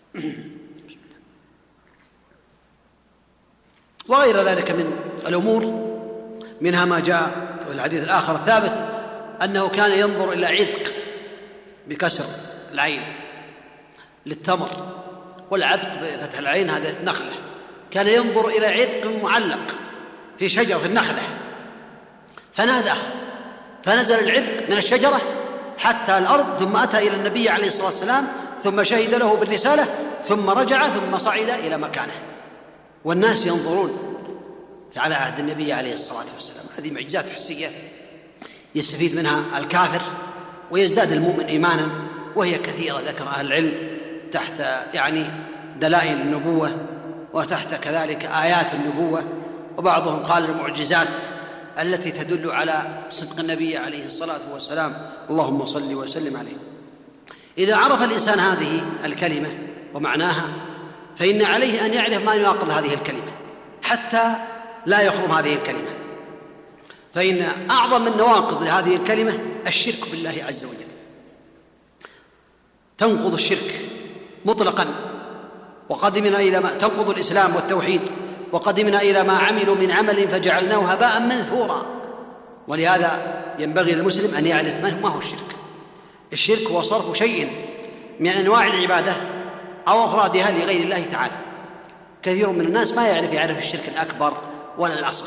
Speaker 3: وغير ذلك من الأمور، منها ما جاء في الحديث الآخر الثابت أنه كان ينظر إلى عذق بكسر العين للتمر، والعذق بفتح العين هذا نخلة، كان ينظر إلى عذق معلق في شجرة في النخلة فناداه، فنزل العذق من الشجرة حتى الأرض، ثم أتى إلى النبي عليه الصلاة والسلام، ثم شهد له بالرسالة، ثم رجع، ثم صعد إلى مكانه، والناس ينظرون على عهد النبي عليه الصلاة والسلام. هذه معجزات حسية يستفيد منها الكافر ويزداد المؤمن إيمانا، وهي كثيرة ذكر أهل العلم تحت يعني دلائل النبوة، وتحت كذلك آيات النبوة، وبعضهم قال المعجزات التي تدل على صدق النبي عليه الصلاة والسلام، اللهم صل وسلم عليه. إذا عرف الإنسان هذه الكلمة ومعناها فإن عليه أن يعرف ما يناقض هذه الكلمة حتى لا يخرم هذه الكلمة، فإن أعظم من نواقض لهذه الكلمة الشرك بالله عز وجل. تنقض الشرك مطلقا، وقدمنا إلى ما تنقض الإسلام والتوحيد، وقدمنا إلى ما عملوا من عمل فجعلناه هباء منثورا. ولهذا ينبغي للمسلم أن يعرف ما هو الشرك. الشرك هو صرف شيء من أنواع العبادة أو أفرادها لغير الله تعالى. كثير من الناس ما يعرف يعرف الشرك الأكبر ولا الأصغر،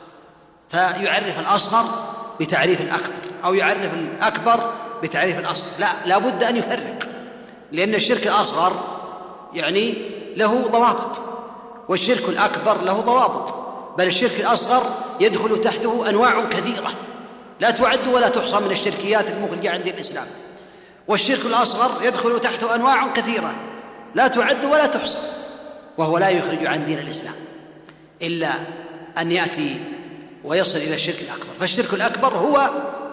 Speaker 3: فيعرف الأصغر بتعريف الأكبر، أو يعرف الأكبر بتعريف الأصغر. لا، لا بد أن يفرق، لأن الشرك الأصغر يعني له ضوابط، والشرك الأكبر له ضوابط، بل الشرك الأصغر يدخل تحته أنواع كثيرة لا تعد ولا تحصى من الشركيات المخرجة عن دين الإسلام، والشرك الأصغر يدخل تحته أنواع كثيرة لا تعد ولا تحصى، وهو لا يخرج عن دين الإسلام إلا أن يأتي ويصل إلى الشرك الأكبر. فالشرك الأكبر هو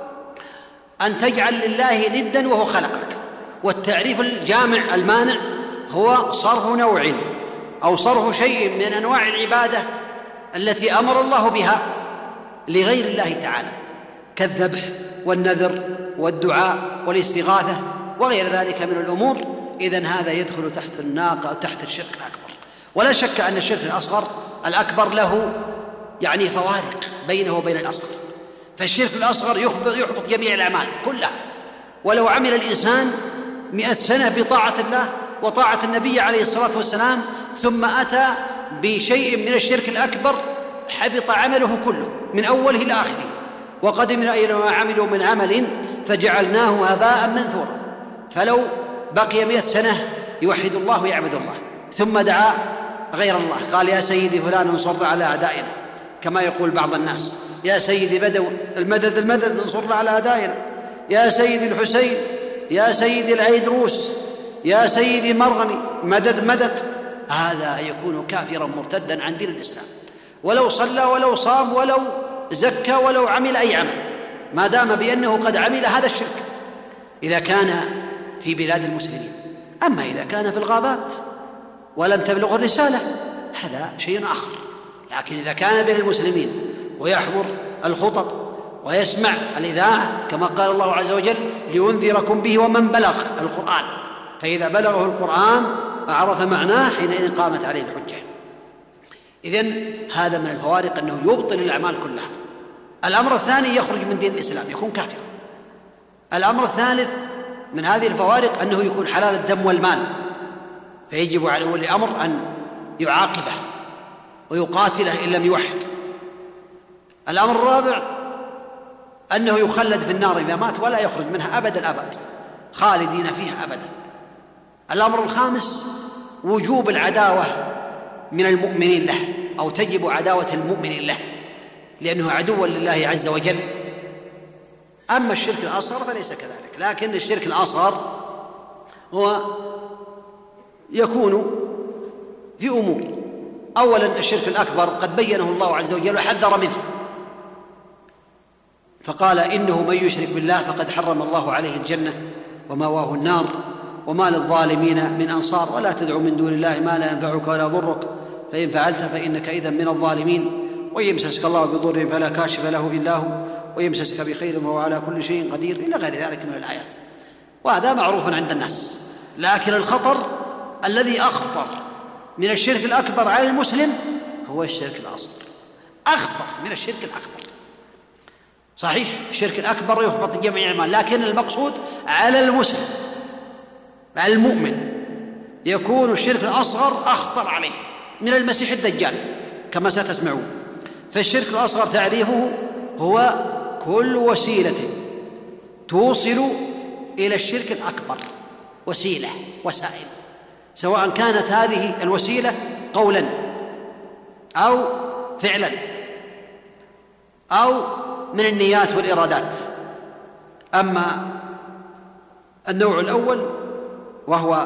Speaker 3: أن تجعل لله ندا وهو خلقك، والتعريف الجامع المانع هو صرف نوع أو صرف شيء من أنواع العبادة التي أمر الله بها لغير الله تعالى، كالذبح والنذر والدعاء والاستغاثة وغير ذلك من الأمور. إذن هذا يدخل تحت الناقة تحت الشرك الأكبر. ولا شك أن الشرك الأصغر الأكبر له يعني فوارق بينه وبين الأصغر. فالشرك الأصغر يحبط جميع الأعمال كلها، ولو عمل الإنسان مئة سنة بطاعة الله وطاعة النبي عليه الصلاة والسلام ثم أتى بشيء من الشرك الأكبر حبط عمله كله من أوله إلى آخره. وقدمنا إلى ما عملوا من عمل فجعلناه هباء منثورا. فلو بقي مئة سنة يوحد الله ويعبد الله ثم دعا غير الله، قال يا سيدي فلان انصرنا على أعدائنا، كما يقول بعض الناس يا سيدي بدو المدد المدد انصرنا على أعدائنا، يا سيدي الحسين، يا سيدي العيدروس، يا سيدي مرغني مدد مدد، هذا يكون كافرا مرتدا عن دين الإسلام، ولو صلى ولو صام ولو زكى ولو عمل أي عمل، ما دام بأنه قد عمل هذا الشرك إذا كان في بلاد المسلمين. أما إذا كان في الغابات ولم تبلغ الرسالة هذا شيء آخر. لكن إذا كان بين المسلمين ويحضر الخطب ويسمع الإذاعة كما قال الله عز وجل لينذركم به ومن بلغ القرآن، فإذا بلغه القرآن أعرف معناه حينئذ قامت عليه الحجة. إذن هذا من الفوارق أنه يبطل الأعمال كلها. الأمر الثاني يخرج من دين الإسلام يكون كافرا. الأمر الثالث من هذه الفوارق أنه يكون حلال الدم والمال، فيجب على ولي الأمر أن يعاقبه ويقاتله إن لم يوحد. الأمر الرابع أنه يخلد في النار إذا مات ولا يخرج منها أبد الأبد، خالدين فيها أبدا. الأمر الخامس وجوب العداوة من المؤمنين له، أو تجب عداوة المؤمن له لأنه عدو لله عز وجل. أما الشرك الأصغر فليس كذلك، لكن الشرك الأصغر هو يكون في أمور. أولا الشرك الأكبر قد بينه الله عز وجل وحذر منه، فقال إنه من يشرك بالله فقد حرم الله عليه الجنة ومأواه النار وما للظالمين من أنصار ولا تدعو من دون الله ما لا ينفعك ولا يضرك فإن فعلت فإنك إذا من الظالمين ويمسسك الله بضر فلا كاشف له إلا هو ويمسسك بخير وهو على كل شيء قدير إلى غير ذلك من الآيات. وهذا معروف عند الناس. لكن الخطر الذي أخطر من الشرك الأكبر على المسلم هو الشرك الأصغر، أخطر من الشرك الأكبر. صحيح الشرك الأكبر يحبط جميع الأعمال، لكن المقصود على المسلم على المؤمن يكون الشرك الأصغر أخطر عليه من المسيح الدجال كما ستسمعون. فالشرك الأصغر تعريفه هو كل وسيلة توصل إلى الشرك الأكبر، وسيلة وسائل، سواء كانت هذه الوسيلة قولا أو فعلا أو من النيات والإرادات. أما النوع الأول وهو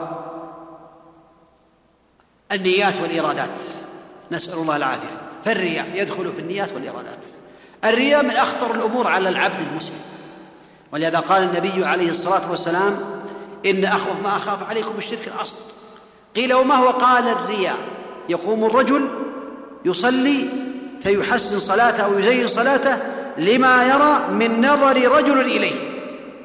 Speaker 3: النيات والإرادات، نسأل الله العافية، فالرياء يدخل في النيات والإرادات. الرياء من أخطر الأمور على العبد المسلم، ولهذا قال النبي عليه الصلاة والسلام إن أخوف ما أخاف عليكم الشرك الأصغر. قيل وما هو؟ قال الرياء يقوم الرجل يصلي فيحسن صلاته أو يزين صلاته لما يرى من نظر رجل إليه.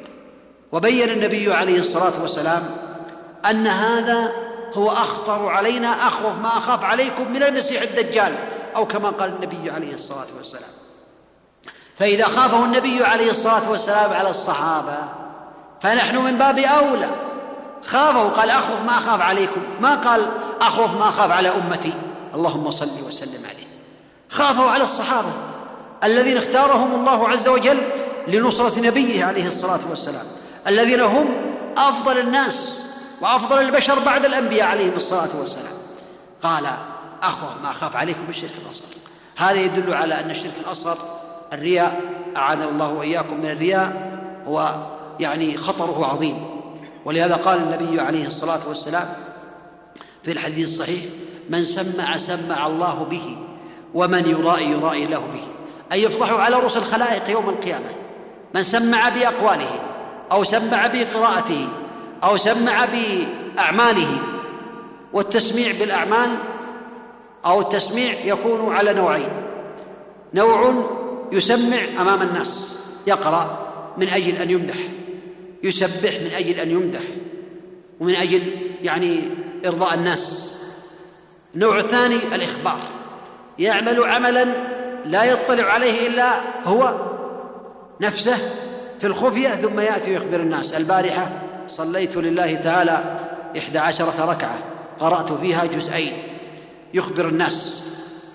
Speaker 3: وبين النبي عليه الصلاة والسلام أن هذا هو أخطر علينا، أخوف ما أخاف عليكم من المسيح الدجال، أو كما قال النبي عليه الصلاة والسلام. فإذا خافه النبي عليه الصلاة والسلام على الصحابة فنحن من باب أولى. خافه قال أخوف ما أخاف عليكم، ما قال أخوف ما أخاف على أمتي، اللهم صل وسلم عليه. خافه على الصحابة الذين اختارهم الله عز وجل لنصرة نبيه عليه الصلاة والسلام، الذين هم أفضل الناس وأفضل البشر بعد الأنبياء عليهم الصلاة والسلام. قال أخوف ما أخاف عليكم بالشرك الأصغر. هذا يدل على أن الشرك الأصغر الرياء، أعاذنا الله وإياكم من الرياء، هو يعني خطره عظيم. ولهذا قال النبي عليه الصلاة والسلام في الحديث الصحيح من سمع سمع الله به ومن يرائي يرائي الله به، أي يفضح على رؤوس الخلائق يوم القيامة. من سمع بأقواله أو سمع بقراءته أو سمع بأعماله، والتسميع بالأعمال أو التسميع يكون على نوعين: نوع يسمع أمام الناس يقرأ من أجل أن يمدح، يسبح من أجل أن يمدح ومن أجل يعني إرضاء الناس. النوع الثاني الإخبار، يعمل عملا لا يطلع عليه إلا هو نفسه في الخفية ثم يأتي ويخبر الناس: البارحة صليت لله تعالى إحدى عشرة ركعة قرأت فيها جزئين، يخبر الناس.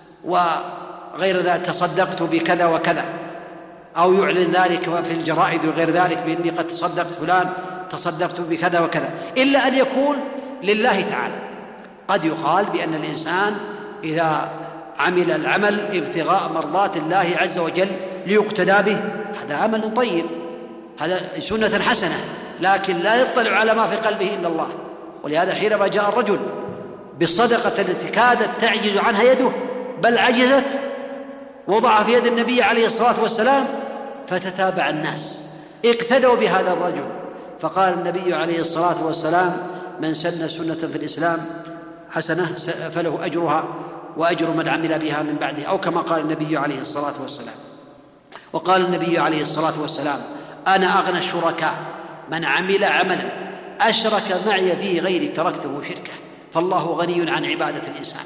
Speaker 3: وغير ذلك تصدقت بكذا وكذا، أو يعلن ذلك في الجرائد وغير ذلك بإني قد تصدقت فلان تصدقت بكذا وكذا، إلا أن يكون لله تعالى. قد يقال بأن الإنسان إذا عمل العمل ابتغاء مرضات الله عز وجل ليقتدى به هذا عمل طيب، هذا سنة حسنة، لكن لا يطلع على ما في قلبه إلا الله. ولهذا حينما جاء الرجل بالصدقة التي كادت تعجز عنها يده بل عجزت، وضعها في يد النبي عليه الصلاة والسلام، فتتابع الناس اقتدوا بهذا الرجل. فقال النبي عليه الصلاة والسلام: من سن سنة في الإسلام حسنة فله أجرها وأجر من عمل بها من بعده، أو كما قال النبي عليه الصلاة والسلام. وقال النبي عليه الصلاة والسلام: أنا أغنى الشركاء من عمل عملا أشرك معي فيه غيري تركته شركه. فالله غني عن عبادة الإنسان،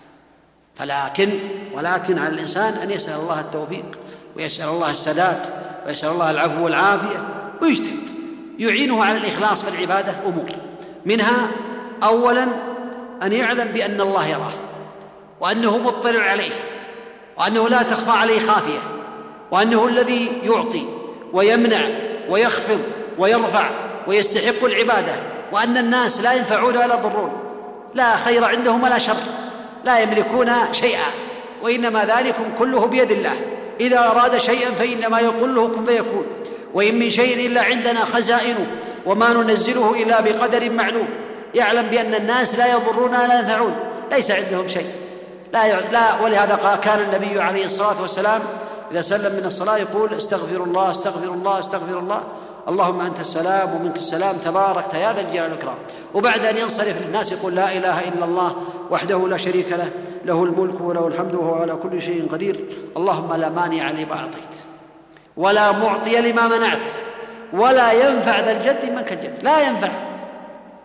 Speaker 3: فلكن ولكن على الإنسان أن يسأل الله التوفيق ويسأل الله السداد ويسأل الله العفو والعافية ويجتهد. يعينه على الإخلاص في العبادة أمور، منها أولا أن يعلم بأن الله يراه وأنه مطلع عليه وأنه لا تخفى عليه خافية، وأنه الذي يعطي ويمنع ويخفض ويرفع ويستحق العبادة، وأن الناس لا ينفعون ولا يضرون، لا خير عندهم ولا شر، لا يملكون شيئا، وإنما ذلك كله بيد الله. إذا أراد شيئا فإنما يقول له كن فيكون، وإن من شيء إلا عندنا خزائنه وما ننزله إلا بقدر معلوم. يعلم بأن الناس لا يضرون ولا ينفعون، ليس عندهم شيء، لا, لا ولهذا كان النبي عليه الصلاة والسلام إذا سلم من الصلاة يقول: استغفر الله استغفر الله استغفر الله اللهم أنت السلام ومنك السلام تباركت يا ذا الجلال والإكرام. وبعد أن ينصرف للناس يقول: لا إله إلا الله وحده لا شريك له له الملك وله الحمد وهو على كل شيء قدير اللهم لا مانع لما أعطيت ولا معطي لما منعت ولا ينفع ذا الجد منك الجد. لا ينفع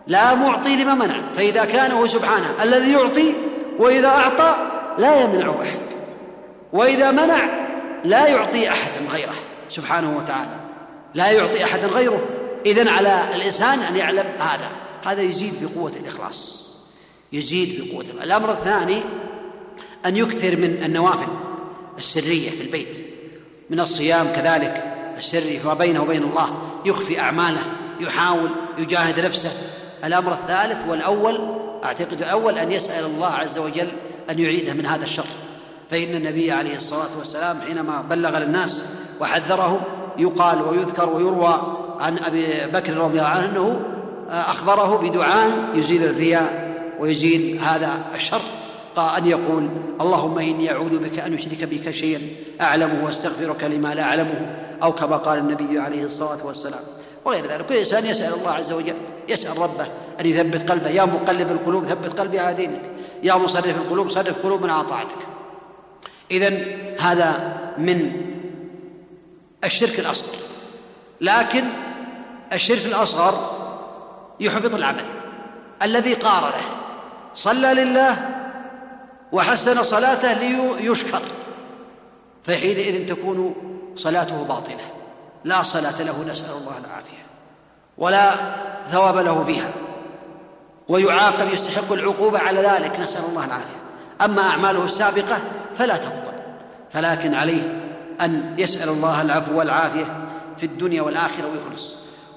Speaker 3: لا معطي لما منع، فإذا كان هو سبحانه الذي يعطي وإذا أعطى لا يمنع أحد، وإذا منع لا يعطي أحدا غيره سبحانه وتعالى، لا يعطي أحدا غيره. إذن على الإنسان أن يعلم هذا هذا يزيد في قوة الإخلاص، يزيد في قوة. الأمر الثاني أن يكثر من النوافل السرية في البيت، من الصيام كذلك السري فيما بينه وبين الله، يخفي أعماله، يحاول يجاهد نفسه. الأمر الثالث والأول أعتقد الأول أن يسأل الله عز وجل أن يعيده من هذا الشر، فإن النبي عليه الصلاة والسلام حينما بلغ للناس وحذره يقال ويذكر ويروى عن أبي بكر رضي الله عنه أنه أخبره بدعاء يزيل الرياء ويزيل هذا الشر، قال أن يقول اللهم إني أعوذ بك أن أشرك بك شيئا أعلمه واستغفرك لما لا أعلمه، أو كما قال النبي عليه الصلاة والسلام، وغير ذلك. كل إنسان يسأل الله عز وجل، يسأل ربه أن يثبت قلبه، يا مقلب القلوب ثبت قلبي على دينك، يا مصرف القلوب صرف قلوبنا على طاعتك. إذن هذا من الشرك الأصغر. لكن الشرك الأصغر يحبط العمل. الذي قارنه صلى لله وحسن صلاته ليشكر، فحينئذ تكون صلاته باطلة، لا صلاة له، نسأل الله العافية، ولا ثواب له فيها، ويعاقب يستحق العقوبة على ذلك، نسأل الله العافية. أما أعماله السابقة فلا تبطل، فلكن عليه أن يسأل الله العفو والعافية في الدنيا والآخرة ويخلص.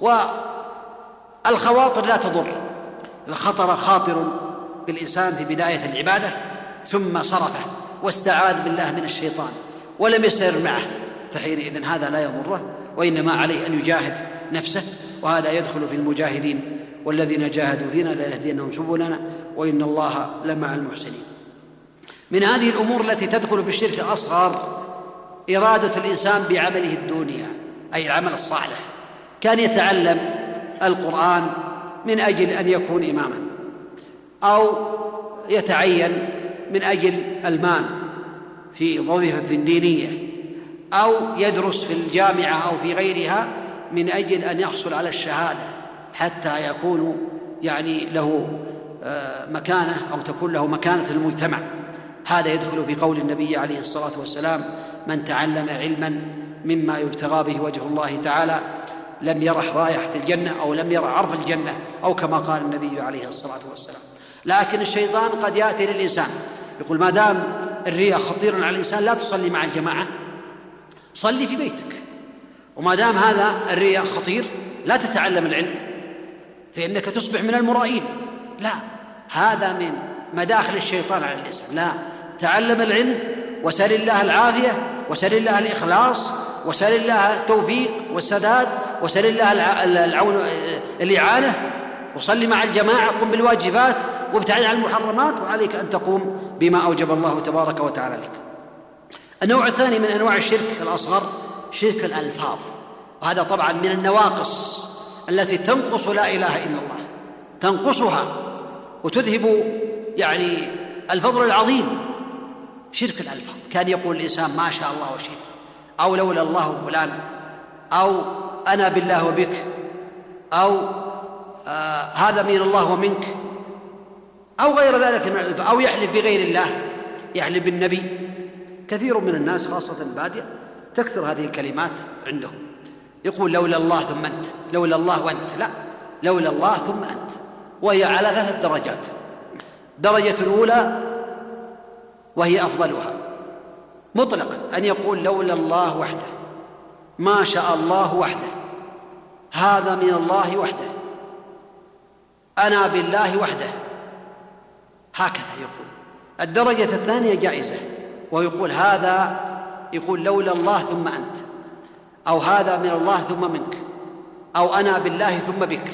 Speaker 3: والخواطر لا تضر، إذا خطر خاطر بالإنسان في بداية العبادة ثم صرفه واستعاذ بالله من الشيطان ولم يسير معه، فحينئذ هذا لا يضره، وإنما عليه أن يجاهد نفسه، وهذا يدخل في المجاهدين، والذين جاهدوا فينا لنهدينهم سبلنا وإن الله لمع المحسنين. من هذه الأمور التي تدخل في الشرك الأصغر إرادة الإنسان بعمله الدنيا، أي العمل الصالح. كان يتعلم القرآن من أجل أن يكون إماما، أو يتعين من أجل المال في وظيفة دينية، أو يدرس في الجامعة أو في غيرها من أجل أن يحصل على الشهادة حتى يكون يعني له مكانة أو تكون له مكانة في المجتمع. هذا يدخل في قول النبي عليه الصلاة والسلام: من تعلم علما مما يبتغى به وجه الله تعالى لم يرح رائحة الجنة أو لم يرح عرف الجنة، أو كما قال النبي عليه الصلاة والسلام. لكن الشيطان قد يأتي للإنسان يقول ما دام الرياء خطير على الإنسان لا تصلي مع الجماعة، صلي في بيتك، وما دام هذا الرياء خطير لا تتعلم العلم فإنك تصبح من المرائين. لا، هذا من مداخل الشيطان على الإنسان. لا، تعلم العلم وسل الله العافية وسل الله الإخلاص وسل الله التوفيق والسداد وسل الله العون الإعانة، وصلي مع الجماعة، قم بالواجبات وابتعد عن المحرمات، وعليك أن تقوم بما أوجب الله تبارك وتعالى لك. النوع الثاني من أنواع الشرك الأصغر شرك الألفاظ، وهذا طبعا من النواقص التي تنقص لا إله إلا الله، تنقصها وتذهب يعني الفضل العظيم. شرك الألفاظ، كان يقول الإنسان ما شاء الله وشئت، أو لولا الله فلان، أو أنا بالله وبك، أو آه هذا من الله ومنك، أو غير ذلك من الألفاظ، أو يحلف بغير الله، يحلف بالنبي. كثير من الناس خاصة البادية تكثر هذه الكلمات عندهم، يقول لولا الله ثم أنت، لولا الله وأنت، لا، لولا الله ثم أنت، وهي على ثلاث درجات. درجة الأولى وهي أفضلها مطلقا أن يقول لولا الله وحده، ما شاء الله وحده، هذا من الله وحده، أنا بالله وحده، هكذا يقول. الدرجة الثانية جائزة، ويقول هذا، يقول لولا الله ثم أنت، أو هذا من الله ثم منك، أو أنا بالله ثم بك،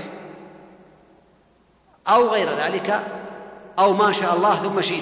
Speaker 3: أو غير ذلك، أو ما شاء الله ثم شئت،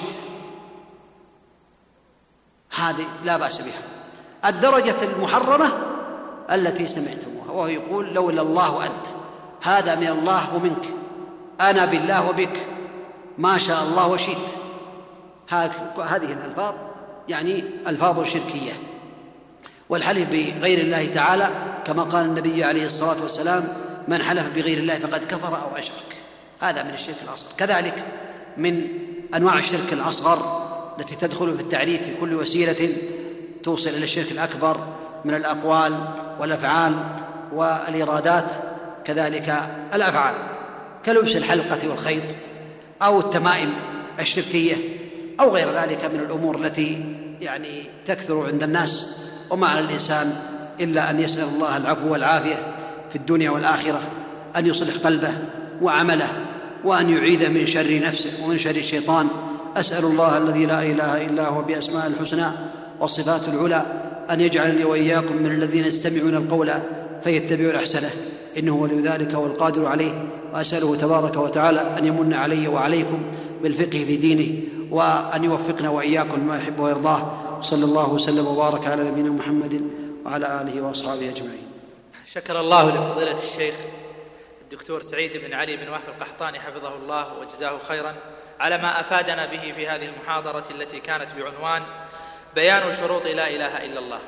Speaker 3: هذه لا بأس بها. الدرجة المحرمة التي سمعتموها، وهو يقول لولا الله وأنت، هذا من الله ومنك، أنا بالله وبك، ما شاء الله وشئت. هذه الألفاظ يعني ألفاظ شركية. والحلف بغير الله تعالى كما قال النبي عليه الصلاة والسلام: من حلف بغير الله فقد كفر أو أشرك. هذا من الشرك الأصغر. كذلك من أنواع الشرك الأصغر التي تدخل في التعريف في كل وسيلة توصل إلى الشرك الأكبر من الأقوال والأفعال والإرادات، كذلك الأفعال كلبس الحلقة والخيط أو التمائم الشركية أو غير ذلك من الأمور التي يعني تكثر عند الناس. وما على الإنسان إلا أن يسأل الله العفو والعافية في الدنيا والآخرة، أن يصلح قلبه وعمله، وأن يعيذ من شر نفسه ومن شر الشيطان. أسأل الله الذي لا إله إلا هو بأسماء الحسنى والصفات العلى أن يجعلني وإياكم من الذين يستمعون القول فيتبعون أحسنه، إنه ولي ذلك والقادر عليه. وأسأله تبارك وتعالى أن يمن علي وعليكم بالفقه في دينه، وأن يوفقنا وإياكم ما يحب ويرضاه. صلى الله وسلم وبارك على نبينا محمد وعلى آله وأصحابه أجمعين.
Speaker 4: شكر الله لفضيلة الشيخ الدكتور سعيد بن علي بن وهب القحطاني حفظه الله وجزاه خيرا على ما أفادنا به في هذه المحاضرة التي كانت بعنوان بيان شروط لا إله إلا الله.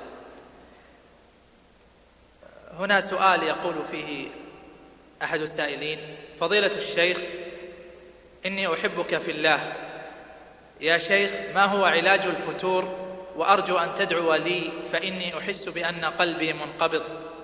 Speaker 4: هنا سؤال يقول فيه أحد السائلين: فضيلة الشيخ، إني أحبك في الله، يا شيخ ما هو علاج الفتور؟ وأرجو أن تدعو لي فإني أحس بأن قلبي منقبض.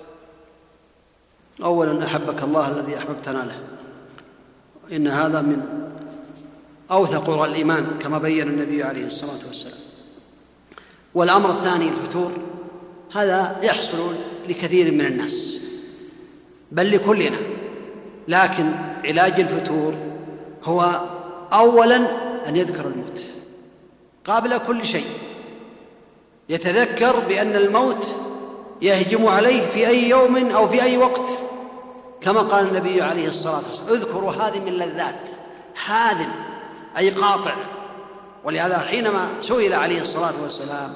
Speaker 3: أولا أحبك الله الذي أحببتنا له، إن هذا من أوثق قرى الإيمان كما بين النبي عليه الصلاة والسلام. والأمر الثاني الفتور، هذا يحصل لكثير من الناس بل لكلنا، لكن علاج الفتور هو أولا أن يذكر الموت قبل كل شيء، يتذكر بأن الموت يهجم عليه في أي يوم أو في أي وقت، كما قال النبي عليه الصلاة والسلام: اذكروا هذه من لذات، هذه أي قاطع. ولهذا حينما سئل عليه الصلاة والسلام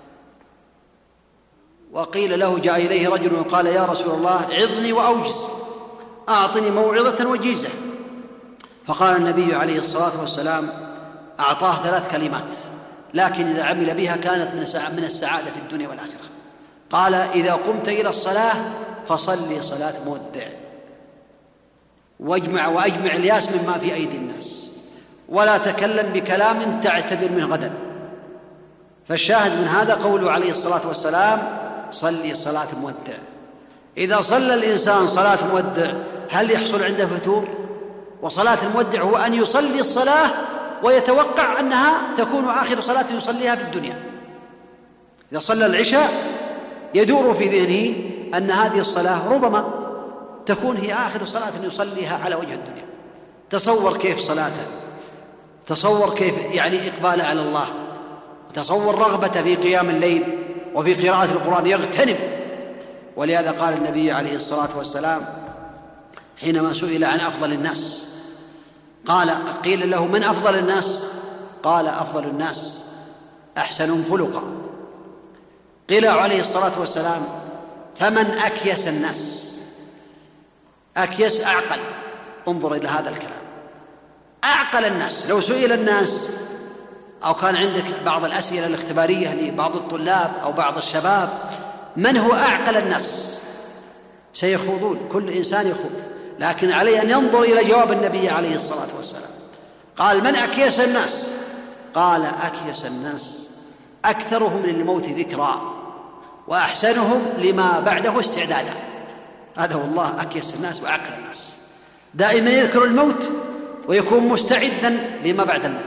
Speaker 3: وقيل له، جاء إليه رجل وقال: يا رسول الله عظني وأوجز، أعطني موعظة وجيزة. فقال النبي عليه الصلاة والسلام: أعطاه ثلاث كلمات، لكن إذا عمل بها كانت من السعادة في الدنيا والآخرة. قال: إذا قمت إلى الصلاة فصلي صلاة مودع، واجمع وأجمع الياس مما في أيدي الناس، ولا تكلم بكلام تعتذر منه غدا. فالشاهد من هذا قوله عليه الصلاة والسلام: صلي صلاة مودع. إذا صلى الإنسان صلاة مودع هل يحصل عنده فتور؟ وصلاة المودع هو أن يصلي الصلاة ويتوقع أنها تكون آخر صلاة يصليها في الدنيا. إذا صلى العشاء يدور في ذهنه أن هذه الصلاة ربما تكون هي آخر صلاة يصليها على وجه الدنيا. تصور كيف صلاته، تصور كيف يعني إقبال على الله، تصور رغبة في قيام الليل وفي قراءة القرآن، يغتنم. ولهذا قال النبي عليه الصلاة والسلام حينما سئل عن أفضل الناس، قال قيل له: من أفضل الناس؟ قال: أفضل الناس أحسنهم خلقا. قيل عليه الصلاة والسلام: فمن أكيس الناس؟ أكيس أعقل. انظر إلى هذا الكلام، أعقل الناس. لو سئل الناس أو كان عندك بعض الأسئلة الاختبارية لبعض الطلاب أو بعض الشباب: من هو أعقل الناس؟ سيخوضون، كل إنسان يخوض، لكن عليه أن ينظر إلى جواب النبي عليه الصلاة والسلام. قال: من أكيس الناس؟ قال: أكيس الناس أكثرهم للموت ذكرا وأحسنهم لما بعده استعدادا. هذا هو الله أكيس الناس وأعقل الناس، دائما يذكر الموت ويكون مستعدا لما بعد الموت.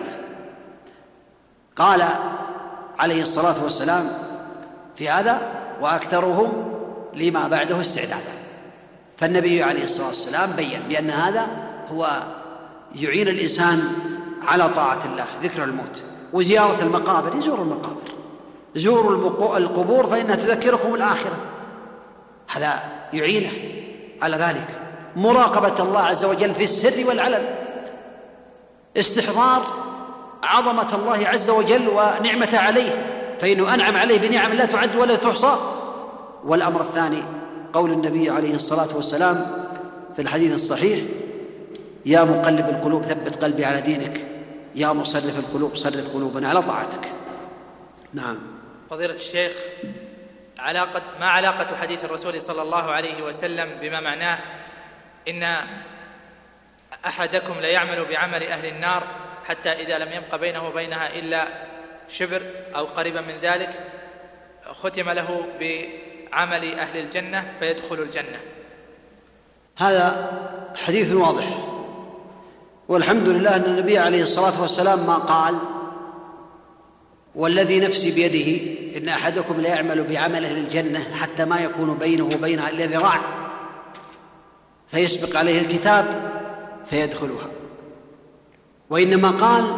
Speaker 3: قال عليه الصلاة والسلام في هذا: وأكثرهم لما بعده استعدادا. فالنبي عليه الصلاة والسلام بيّن بأن هذا هو يعين الإنسان على طاعة الله، ذكر الموت وزيارة المقابر. يزور المقابر، زوروا القبور فإنها تذكركم الآخرة، هذا يعينه على ذلك. مراقبة الله عز وجل في السر والعلن، استحضار عظمة الله عز وجل ونعمة عليه، فإنه أنعم عليه بنعم لا تعد ولا تحصى. والأمر الثاني قول النبي عليه الصلاة والسلام في الحديث الصحيح: يا مقلب القلوب ثبت قلبي على دينك، يا مصرف القلوب صرف قلوبنا على طاعتك. نعم.
Speaker 4: فضيلة الشيخ، علاقة ما علاقة حديث الرسول صلى الله عليه وسلم بما معناه إن أحدكم ليعمل بعمل أهل النار حتى إذا لم يبق بينه وبينها إلا شبر أو قريبا من ذلك ختم له بعمل أهل الجنة فيدخل الجنة.
Speaker 3: هذا حديث واضح، والحمد لله أن النبي عليه الصلاة والسلام ما قال والذي نفسي بيده إن أحدكم لا يعمل بعمل أهل الجنة حتى ما يكون بينه وبينها إلا ذراع فيسبق عليه الكتاب فيدخلها، وإنما قال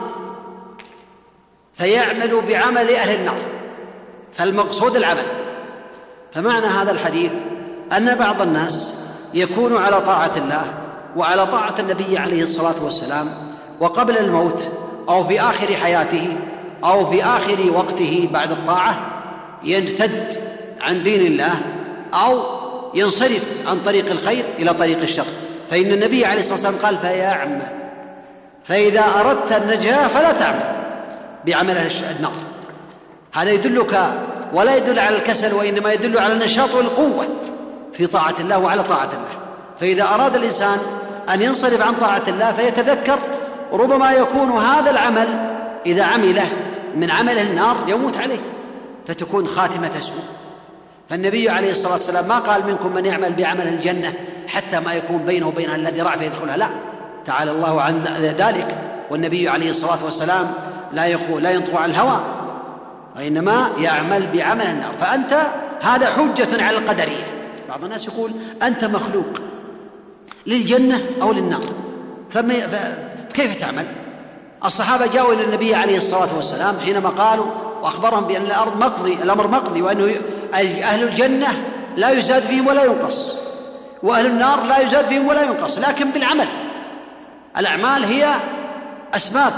Speaker 3: فيعمل بعمل أهل النار، فالمقصود العمل. فمعنى هذا الحديث أن بعض الناس يكون على طاعة الله وعلى طاعة النبي عليه الصلاة والسلام وقبل الموت أو في آخر حياته أو في آخر وقته بعد الطاعة يرتد عن دين الله أو ينصرف عن طريق الخير إلى طريق الشر. فإن النبي عليه الصلاة والسلام قال فيعمل، فإذا أردت النجاة فلا تعمل بعمل النار. هذا يدلك ولا يدل على الكسل، وإنما يدل على النشاط والقوة في طاعة الله وعلى طاعة الله. فإذا أراد الإنسان أن ينصرف عن طاعة الله فيتذكر ربما يكون هذا العمل إذا عمله من عمل النار يموت عليه فتكون خاتمة سوء. فالنبي عليه الصلاة والسلام ما قال منكم من يعمل بعمل الجنة حتى ما يكون بينه وبينها الذي ذراع فيدخلها، لا، تعالى الله عن ذلك. والنبي عليه الصلاة والسلام لا يقول لا ينطق عن الهوى، وإنما يعمل بعمل النار. فأنت هذا حجة على القدرية. بعض الناس يقول أنت مخلوق للجنة أو للنار، فكيف تعمل؟ الصحابة جاءوا إلى النبي عليه الصلاة والسلام حينما قالوا وأخبرهم بأن الأرض مقضي الأمر مقضي، وأنه أهل الجنة لا يزاد فيهم ولا ينقص، وأهل النار لا يزاد فيهم ولا ينقص، لكن بالعمل. الأعمال هي أسباب،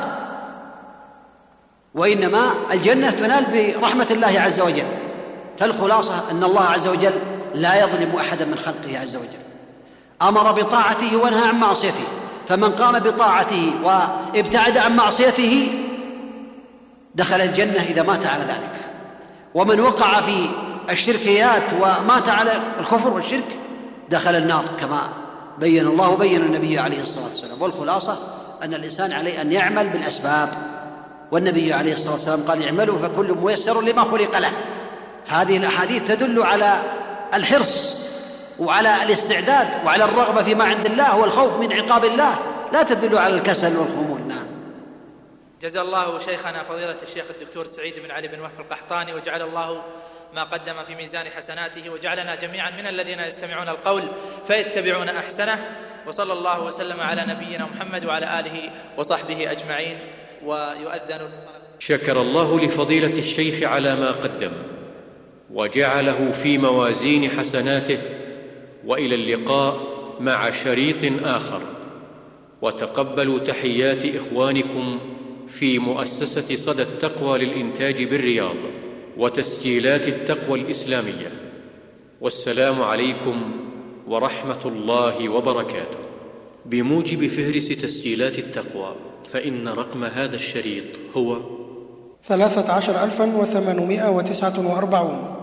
Speaker 3: وإنما الجنة تنال برحمة الله عز وجل. فالخلاصة أن الله عز وجل لا يظلم أحدا من خلقه عز وجل، أمر بطاعته ونهى عن معصيته، فمن قام بطاعته وابتعد عن معصيته دخل الجنة إذا مات على ذلك، ومن وقع في الشركيات ومات على الكفر والشرك دخل النار كما بين الله وبين النبي عليه الصلاة والسلام. والخلاصة أن الإنسان عليه أن يعمل بالأسباب، والنبي عليه الصلاة والسلام قال اعملوا فكل ميسر لما خلق له. هذه الأحاديث تدل على الحرص وعلى الاستعداد وعلى الرغبة فيما عند الله والخوف من عقاب الله، لا تدل على الكسل والخمول. نعم.
Speaker 4: جزا الله شيخنا فضيلة الشيخ الدكتور سعيد بن علي بن وهب القحطاني، وجعل الله ما قدم في ميزان حسناته، وجعلنا جميعا من الذين يستمعون القول فيتبعون أحسنه. وصلى الله وسلم على نبينا محمد وعلى آله وصحبه أجمعين. ويؤذن.
Speaker 1: شكر الله لفضيلة الشيخ على ما قدم وجعله في موازين حسناته، وإلى اللقاء مع شريط آخر. وتقبلوا تحيات إخوانكم في مؤسسة صدى التقوى للإنتاج بالرياض وتسجيلات التقوى الإسلامية. والسلام عليكم ورحمة الله وبركاته. بموجب فهرس تسجيلات التقوى، فإن رقم هذا الشريط هو
Speaker 2: ثلاثة عشر ألفا وثمانمائة وتسعة وأربعون.